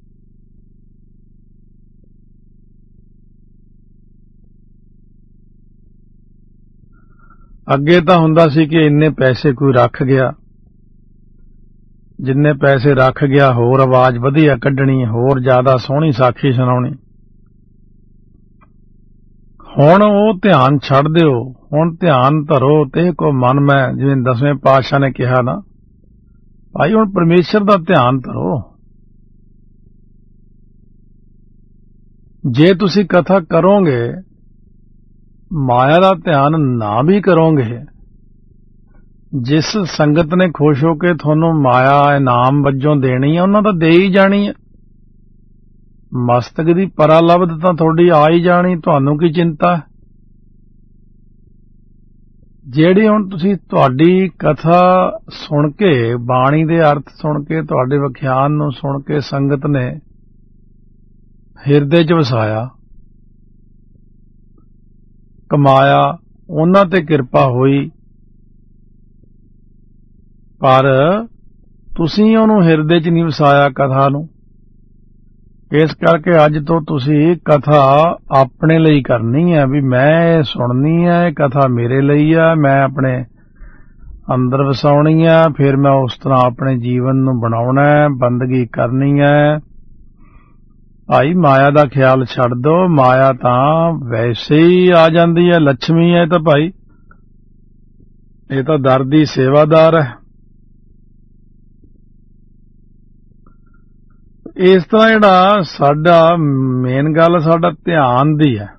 ਅੱਗੇ ਤਾਂ ਹੁੰਦਾ ਸੀ ਕਿ ਇੰਨੇ ਪੈਸੇ ਕੋਈ ਰੱਖ ਗਿਆ, ਜਿੰਨੇ ਪੈਸੇ ਰੱਖ ਗਿਆ ਹੋਰ ਆਵਾਜ਼ ਵਧੀਆ ਕੱਢਣੀ, ਹੋਰ ਜ਼ਿਆਦਾ ਸੋਹਣੀ ਸਾਖੀ ਸੁਣਾਉਣੀ। ਹੁਣ ਉਹ ਧਿਆਨ ਛੱਡ ਦਿਓ, ਹੁਣ ਧਿਆਨ ਧਰੋ ਤੇ ਕੋ ਮਨ ਮੈਂ, ਜਿਵੇਂ ਦਸਵੇਂ ਪਾਤਸ਼ਾਹ ਨੇ ਕਿਹਾ ਨਾ ਭਾਈ, ਹੁਣ ਪਰਮੇਸ਼ਰ ਦਾ ਧਿਆਨ ਧਰੋ। ਜੇ ਤੁਸੀਂ ਕਥਾ ਕਰੋਗੇ, ਮਾਇਆ ਦਾ ਧਿਆਨ ਨਾ ਵੀ ਕਰੋਗੇ, ਜਿਸ ਸੰਗਤ ਨੇ ਖੁਸ਼ ਹੋ ਕੇ ਤੁਹਾਨੂੰ ਮਾਇਆ ਇਨਾਮ ਵਜੋਂ ਦੇਣੀ ਹੈ, ਉਹਨਾਂ ਤਾਂ ਦੇ ਹੀ ਜਾਣੀ ਹੈ। ਮਸਤਕ ਦੀ ਪਰਾਲਬਧ ਤਾਂ ਤੁਹਾਡੀ ਆ ਹੀ ਜਾਣੀ, ਤੁਹਾਨੂੰ ਕੀ ਚਿੰਤਾ? ਜਿਹੜੀ ਹੁਣ ਤੁਸੀਂ ਤੁਹਾਡੀ ਕਥਾ ਸੁਣ ਕੇ, ਬਾਣੀ ਦੇ ਅਰਥ ਸੁਣ ਕੇ, ਤੁਹਾਡੇ ਵਿਖਿਆਨ ਨੂੰ ਸੁਣ ਕੇ ਸੰਗਤ ਨੇ ਹਿਰਦੇ 'ਚ ਵਸਾਇਆ, ਕਮਾਇਆ, ਉਹਨਾਂ ਤੇ ਕਿਰਪਾ ਹੋਈ, ਪਰ ਤੁਸੀਂ ਉਹਨੂੰ ਹਿਰਦੇ 'ਚ ਨਹੀਂ ਵਸਾਇਆ ਕਥਾ ਨੂੰ। ਇਸ ਕਰਕੇ ਅੱਜ ਤੋਂ ਤੁਸੀਂ ਕਥਾ ਆਪਣੇ ਲਈ ਕਰਨੀ ਹੈ, ਵੀ ਮੈਂ ਸੁਣਨੀ ਹੈ, ਇਹ ਕਥਾ ਮੇਰੇ ਲਈ ਹੈ, ਮੈਂ ਆਪਣੇ ਅੰਦਰ ਵਸਾਉਣੀ ਹੈ, ਫਿਰ ਮੈਂ ਉਸ ਤਰ੍ਹਾਂ ਆਪਣੇ ਜੀਵਨ ਨੂੰ ਬਣਾਉਣਾ ਹੈ, ਬੰਦਗੀ ਕਰਨੀ ਹੈ। ਭਾਈ ਮਾਇਆ ਦਾ ਖਿਆਲ ਛੱਡ ਦੋ, ਮਾਇਆ ਤਾਂ ਵੈਸੇ ਹੀ ਆ ਜਾਂਦੀ ਹੈ, ਲੱਛਮੀ ਹੈ। ਤਾਂ ਭਾਈ ਇਹ ਤਾਂ ਦਰ ਦੀ ਸੇਵਾਦਾਰ ਹੈ। ਇਸ ਤਰ੍ਹਾਂ ਜਿਹੜਾ ਸਾਡਾ ਮੇਨ ਗੱਲ ਸਾਡਾ ਧਿਆਨ ਦੀ ਹੈ।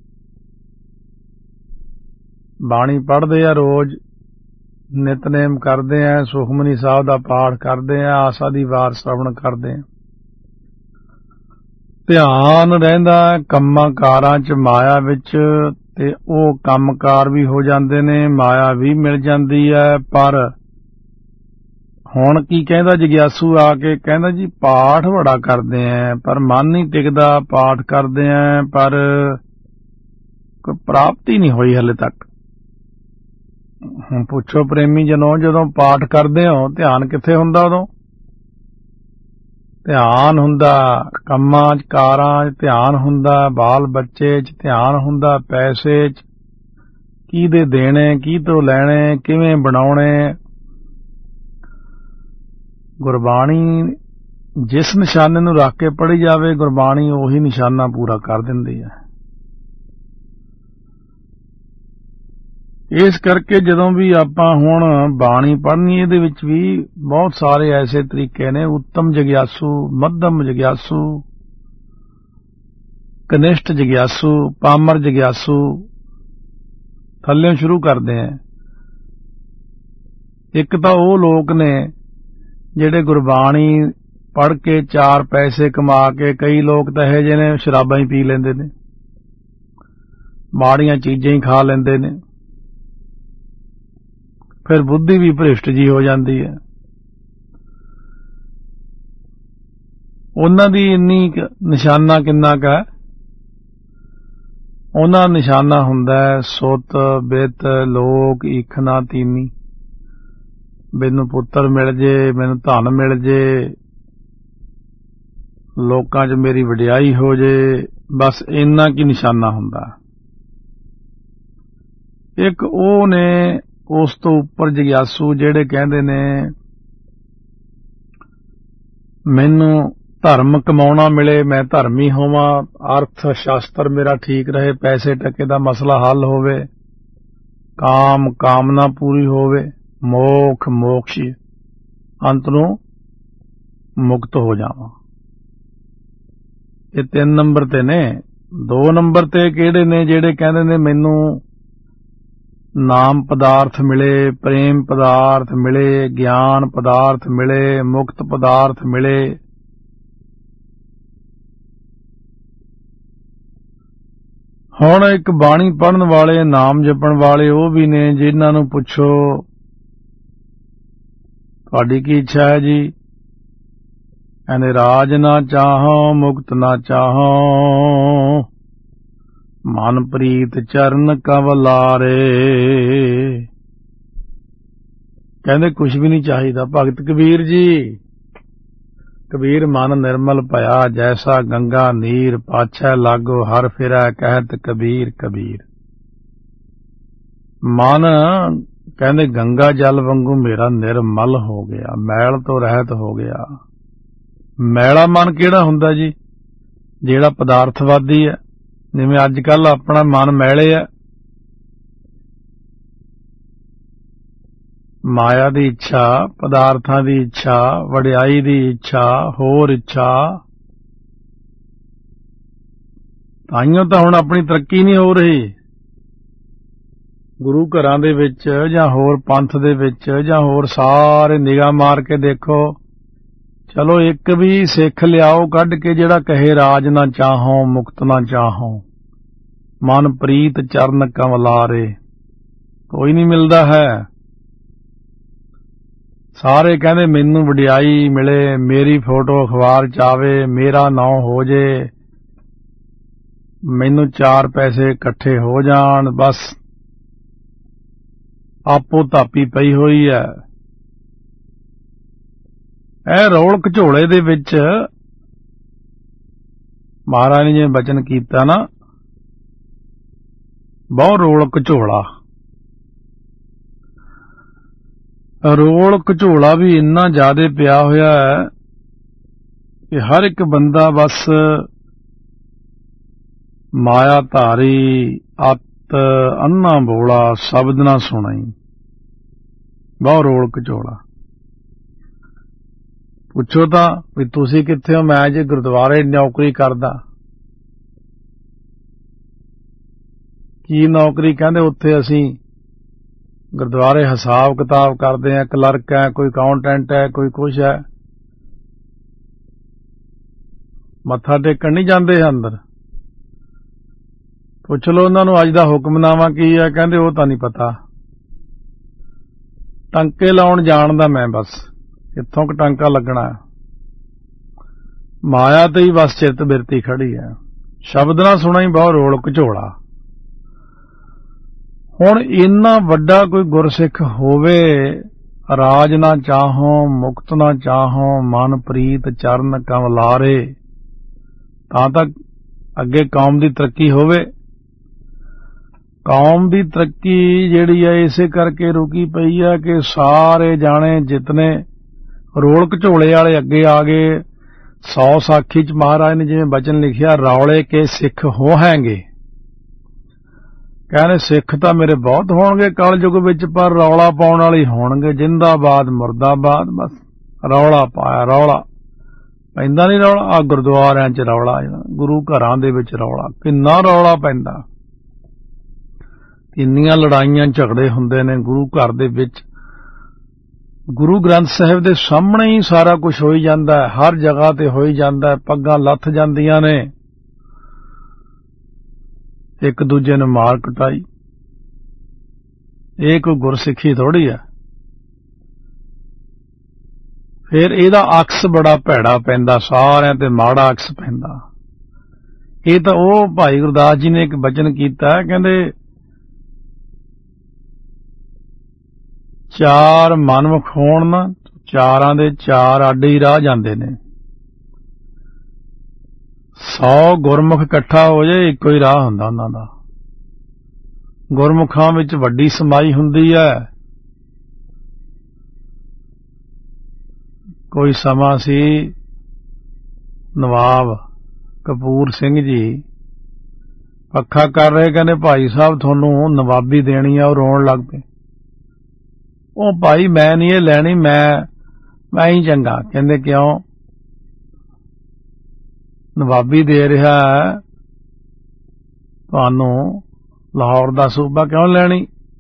ਬਾਣੀ ਪੜ੍ਹਦੇ ਆ, ਰੋਜ਼ ਨਿਤਨੇਮ ਕਰਦੇ ਆ, ਸੁਖਮਨੀ ਸਾਹਿਬ ਦਾ ਪਾਠ ਕਰਦੇ ਆ, ਆਸਾ ਦੀ ਵਾਰ ਸ਼ਰਵਣ ਕਰਦੇ ਆ, ਧਿਆਨ ਰਹਿੰਦਾ ਕੰਮਾਂ ਕਾਰਾਂ 'ਚ, ਮਾਇਆ ਵਿੱਚ, ਤੇ ਉਹ ਕੰਮਕਾਰ ਵੀ ਹੋ ਜਾਂਦੇ ਨੇ, ਮਾਇਆ ਵੀ ਮਿਲ ਜਾਂਦੀ ਹੈ। ਪਰ ਹੁਣ ਕੀ ਕਹਿੰਦਾ ਜਗਿਆਸੂ ਆ ਕੇ, ਕਹਿੰਦਾ ਜੀ ਪਾਠ ਬੜਾ ਕਰਦੇ ਆ ਪਰ ਮਨ ਨਹੀਂ ਟਿਕਦਾ, ਪਾਠ ਕਰਦੇ ਆ ਪਰ ਕੋਈ ਪ੍ਰਾਪਤੀ ਨਹੀਂ ਹੋਈ ਹਲੇ ਤੱਕ। ਹੁਣ ਪੁੱਛੋ ਪ੍ਰੇਮੀ ਜਨੋ, ਜਦੋਂ ਪਾਠ ਕਰਦੇ ਹੋ ਧਿਆਨ ਕਿੱਥੇ ਹੁੰਦਾ? ਉਦੋਂ ਧਿਆਨ ਹੁੰਦਾ ਕੰਮਾਂ 'ਚ ਕਾਰਾਂ 'ਚ, ਧਿਆਨ ਹੁੰਦਾ ਬਾਲ ਬੱਚੇ 'ਚ, ਧਿਆਨ ਹੁੰਦਾ ਪੈਸੇ 'ਚ। ਕਿਹਦੇ ਦੇਣੇ, ਕੀ ਤੋਂ ਲੈਣੇ, ਕਿਵੇਂ ਬਣਾਉਣੇ। ਗੁਰਬਾਣੀ ਜਿਸ ਨਿਸ਼ਾਨੇ ਨੂੰ ਰੱਖ ਕੇ ਪੜ੍ਹੀ ਜਾਵੇ, ਗੁਰਬਾਣੀ ਉਹੀ ਨਿਸ਼ਾਨਾ ਪੂਰਾ ਕਰ ਦਿੰਦੀ ਹੈ। ਇਸ ਕਰਕੇ ਜਦੋਂ ਵੀ ਆਪਾਂ ਹੁਣ ਬਾਣੀ ਪੜ੍ਹਨੀ, ਇਹਦੇ ਵਿੱਚ ਵੀ ਬਹੁਤ ਸਾਰੇ ਐਸੇ ਤਰੀਕੇ ਨੇ। ਉੱਤਮ ਜਗਿਆਸੂ, ਮੱਧਮ ਜਗਿਆਸੂ, ਕਨਿਸ਼ਟ ਜਗਿਆਸੂ, ਪਾਮਰ ਜਗਿਆਸੂ, ਥੱਲੇ ਸ਼ੁਰੂ ਕਰਦੇ ਆ। ਇੱਕ ਤਾਂ ਉਹ ਲੋਕ ਨੇ ਜਿਹੜੇ ਗੁਰਬਾਣੀ ਪੜ੍ਹ ਕੇ ਚਾਰ ਪੈਸੇ ਕਮਾ ਕੇ, ਕਈ ਲੋਕ ਤਾਂ ਇਹੋ ਜਿਹੇ ਨੇ ਸ਼ਰਾਬਾਂ ਹੀ ਪੀ ਲੈਂਦੇ ਨੇ, ਮਾੜੀਆਂ ਚੀਜ਼ਾਂ ਹੀ ਖਾ ਲੈਂਦੇ ਨੇ, ਫਿਰ ਬੁੱਧੀ ਵੀ ਭ੍ਰਿਸ਼ਟ ਜੀ ਹੋ ਜਾਂਦੀ ਹੈ। ਉਹਨਾਂ ਦੀ ਇੰਨੀ ਨਿਸ਼ਾਨਾ ਕਿੰਨਾ ਕੁ ਹੈ, ਉਹਨਾਂ ਨਿਸ਼ਾਨਾ ਹੁੰਦਾ ਹੈ ਸੁੱਤ ਬਿੱਤ ਲੋਕ ਈਖਣਾ ਤੀਨੀ। ਮੈਨੂੰ ਪੁੱਤਰ ਮਿਲ ਜੇ, ਮੈਨੂੰ ਧਨ ਮਿਲ ਜੇ, ਲੋਕਾਂ 'ਚ ਮੇਰੀ ਵਡਿਆਈ ਹੋ ਜੇ, ਬਸ ਇੰਨਾ ਕੀ ਨਿਸ਼ਾਨਾ ਹੁੰਦਾ। ਇੱਕ ਉਹ ਨੇ ਉਸ ਤੋਂ ਉੱਪਰ ਜਗਿਆਸੂ ਜਿਹੜੇ ਕਹਿੰਦੇ ਨੇ ਮੈਨੂੰ ਧਰਮ ਕਮਾਉਣਾ ਮਿਲੇ, ਮੈਂ ਧਰਮੀ ਹੋਵਾਂ, ਅਰਥ ਸ਼ਾਸਤਰ ਮੇਰਾ ਠੀਕ ਰਹੇ, ਪੈਸੇ ਟਕੇ ਦਾ ਮਸਲਾ ਹੱਲ ਹੋਵੇ, ਕਾਮ ਕਾਮਨਾ ਪੂਰੀ ਹੋਵੇ, ਮੋਖ ਮੋਕਸ਼ ਅੰਤ ਨੂੰ ਮੁਕਤ ਹੋ ਜਾਵਾਂ। ਇਹ ਤਿੰਨ ਨੰਬਰ ਤੇ ਨੇ। ਦੋ ਨੰਬਰ ਤੇ ਕਿਹੜੇ ਨੇ? ਜਿਹੜੇ ਕਹਿੰਦੇ ਨੇ ਮੈਨੂੰ ਨਾਮ ਪਦਾਰਥ ਮਿਲੇ, ਪ੍ਰੇਮ ਪਦਾਰਥ ਮਿਲੇ, ਗਿਆਨ ਪਦਾਰਥ ਮਿਲੇ, ਮੁਕਤ ਪਦਾਰਥ ਮਿਲੇ। ਹੁਣ ਇੱਕ ਬਾਣੀ ਪੜ੍ਹਨ ਵਾਲੇ, ਨਾਮ ਜਪਣ ਵਾਲੇ ਉਹ ਵੀ ਨੇ ਜਿਨ੍ਹਾਂ ਨੂੰ ਪੁੱਛੋ ਤੁਹਾਡੀ ਕੀ ਇੱਛਾ ਹੈ ਜੀ? ਕਹਿੰਦੇ ਰਾਜ ਨਾ ਚਾਹੋ, ਮੁਕਤ ਨਾ ਚਾਹੋ, ਮਨ ਪ੍ਰੀਤ ਚਰਨ ਕਵਲਾਰੇ। ਕਹਿੰਦੇ ਕੁਛ ਵੀ ਨਹੀਂ ਚਾਹੀਦਾ। ਭਗਤ ਕਬੀਰ ਜੀ, ਕਬੀਰ ਮਨ ਨਿਰਮਲ ਭਇਆ, ਜੈਸਾ ਗੰਗਾ ਨੀਰ, ਪਾਛੈ ਲਾਗੋ ਹਰ ਫਿਰੈ, ਕਹਿਤ ਕਬੀਰ ਕਬੀਰ। ਮਨ ਕਹਿੰਦੇ ਗੰਗਾ ਜਲ ਵਾਂਗੂ ਮੇਰਾ ਨਿਰਮਲ ਹੋ ਗਿਆ, ਮੈਲ ਤੋਂ ਰਹਿਤ ਹੋ ਗਿਆ। ਮੈਲਾ ਮਨ ਕਿਹੜਾ ਹੁੰਦਾ ਜੀ? ਜਿਹੜਾ ਪਦਾਰਥਵਾਦੀ ਹੈ। ਜਿਵੇਂ ਅੱਜ ਕੱਲ ਆਪਣਾ ਮਨ ਮੈਲੇ ਹੈ, ਮਾਇਆ ਦੀ ਇੱਛਾ, ਪਦਾਰਥਾਂ ਦੀ ਇੱਛਾ, ਵਡਿਆਈ ਦੀ ਇੱਛਾ, ਹੋਰ ਇੱਛਾ। ਤਾਈਓ ਤਾਂ ਹੁਣ ਆਪਣੀ ਤਰੱਕੀ ਨਹੀਂ ਹੋ ਰਹੀ। ਗੁਰੂ ਘਰਾਂ ਦੇ ਵਿੱਚ ਜਾਂ ਹੋਰ ਪੰਥ ਦੇ ਵਿੱਚ ਜਾਂ ਹੋਰ ਸਾਰੇ ਨਿਗਾਹ ਮਾਰ ਕੇ ਦੇਖੋ, ਚਲੋ ਇੱਕ ਵੀ ਸਿੱਖ ਲਿਆਓ ਕੱਢ ਕੇ ਜਿਹੜਾ ਕਹੇ ਰਾਜ ਨਾ ਚਾਹੋ, ਮੁਕਤ ਨਾ ਚਾਹੋ, ਮਨ ਪ੍ਰੀਤ ਚਰਨ ਕਮਲਾਰੇ। ਕੋਈ ਨਹੀਂ ਮਿਲਦਾ ਹੈ। ਸਾਰੇ ਕਹਿੰਦੇ ਮੈਨੂੰ ਵਡਿਆਈ ਮਿਲੇ, ਮੇਰੀ ਫੋਟੋ ਅਖਬਾਰ ਚ ਆਵੇ, ਮੇਰਾ ਨਾਂ ਹੋ ਜੇ, ਮੈਨੂੰ ਚਾਰ ਪੈਸੇ ਇਕੱਠੇ ਹੋ ਜਾਣ, ਬਸ ਆਪੋ ਧਾਪੀ ਪਈ ਹੋਈ ਹੈ। ਇਹ ਰੌਲ ਘਚੋਲੇ ਦੇ ਵਿੱਚ ਮਹਾਰਾਜ ਨੇ ਜਿਵੇਂ ਬਚਨ ਕੀਤਾ ਨਾ, ਬਹੁਤ ਰੋਲ ਘਚੋਲਾ। ਰੋਲ ਘਚੋਲਾ ਵੀ ਇੰਨਾ ਜ਼ਿਆਦਾ ਪਿਆ ਹੋਇਆ ਹੈ ਕਿ ਹਰ ਇੱਕ ਬੰਦਾ ਬਸ ਮਾਇਆ ਧਾਰੀ, ਅੱਤ ਅੰਨਾ ਬੋਲਾ, ਸ਼ਬਦ ਨਾ ਸੁਣਾਈ। ਬਹੁਤ ਰੋਲ ਘਚੋਲਾ। ਪੁੱਛੋ ਤਾਂ ਵੀ ਤੁਸੀਂ ਕਿੱਥੇ ਹੋ? ਮੈਂ ਜੇ ਗੁਰਦੁਆਰੇ ਨੌਕਰੀ ਕਰਦਾ। ਕੀ ਨੌਕਰੀ? ਕਹਿੰਦੇ ਉੱਥੇ ਅਸੀਂ ਗੁਰਦੁਆਰੇ ਹਿਸਾਬ ਕਿਤਾਬ ਕਰਦੇ ਹਾਂ, ਕਲਰਕ ਹੈ, ਕੋਈ ਅਕਾਊਂਟੈਂਟ ਹੈ, ਕੋਈ ਕੁਛ ਹੈ। ਮੱਥਾ ਟੇਕਣ ਨਹੀਂ ਜਾਂਦੇ ਅੰਦਰ। ਪੁੱਛ ਲਓ ਉਹਨਾਂ ਨੂੰ ਅੱਜ ਦਾ ਹੁਕਮਨਾਮਾ ਕੀ ਹੈ, ਕਹਿੰਦੇ ਉਹ ਤਾਂ ਨਹੀਂ ਪਤਾ। ਟੰਕੇ ਲਾਉਣ ਜਾਣਦਾ ਮੈਂ, ਬਸ ਕਿੱਥੋਂ ਕ ਟਾਂਕਾ ਲੱਗਣਾ। ਮਾਇਆ ਤੇ ਹੀ ਬਸ ਚਿੱਤ ਬਿਰਤੀ ਖੜੀ ਹੈ। ਸ਼ਬਦ ਨਾ ਸੁਣਾਈ, ਬਹੁਤ ਰੋਲ ਘਚੋਲਾ। ਹੁਣ ਇੰਨਾ ਵੱਡਾ ਕੋਈ ਗੁਰਸਿੱਖ ਹੋਵੇ, ਰਾਜ ਨਾ ਚਾਹੋ, ਮੁਕਤ ਨਾ ਚਾਹੋ, ਮਨ ਪ੍ਰੀਤ ਚਰਨ ਕਮਲਾਰੇ, ਤਾਂ ਤੱਕ ਅੱਗੇ ਕੌਮ ਦੀ ਤਰੱਕੀ ਹੋਵੇ। कौम की तरक्की जिहड़ी है इसे करके रुकी पई है कि सारे जाने जितने रोल घचोले वाले अगे आ गए। सौ साखी च महाराज ने जिवें बचन लिखिया, रौले के सिख हो हैंगे। कहने सिख तां मेरे बहुत होणगे कल युग विच, पर रौला पाउण वाले होणगे। जिंदाबाद मुर्दाबाद, बस रौला पाया, रौला पैंदा नहीं। रौला आ गुरुद्वारियां च रौला, गुरु घरां दे विच रौला, किन्ना रौला पैंदा, किन्नियां लड़ाइयां झगड़े हुंदे ने गुरु घर दे विच। गुरु ग्रंथ साहिब दे सामने ही सारा कुछ हो ही जांदा है, हर जगह ते हो ही जांदा है। पग्गां लथ जांदियां ने, एक दूजे नूं मार कुटाई, ये कोई गुरसिੱਖੀ थोड़ी है। फिर इहदा अक्स बड़ा भैड़ा पैंदा, सारिਆਂ ते माड़ा अक्स पैंदा। ये तां ਉਹ भाई गुरदास जी ने एक बचन कीता, कहंदे चार मनमुख होण ना, चारां दे चार आडे ही राह जांदे ने। सौ गुरमुख इकट्ठा हो जाए इक्को ही राह हुंदा उन्हां दा। गुरमुखां विच वड्डी समाई हुंदी है। कोई समा सी, नवाब कपूर सिंह जी पक्खा कर रहे, कहंदे भाई साहब तुहानूं नवाबी देनी है। और रोण लग पे, ओ भाई मैं नहीं ये लैनी, मैं मैं ही चंगा। कहंदे क्यों? नवाबी दे रहा है तुहानूं, लाहौर दा सूबा क्यों लैनी?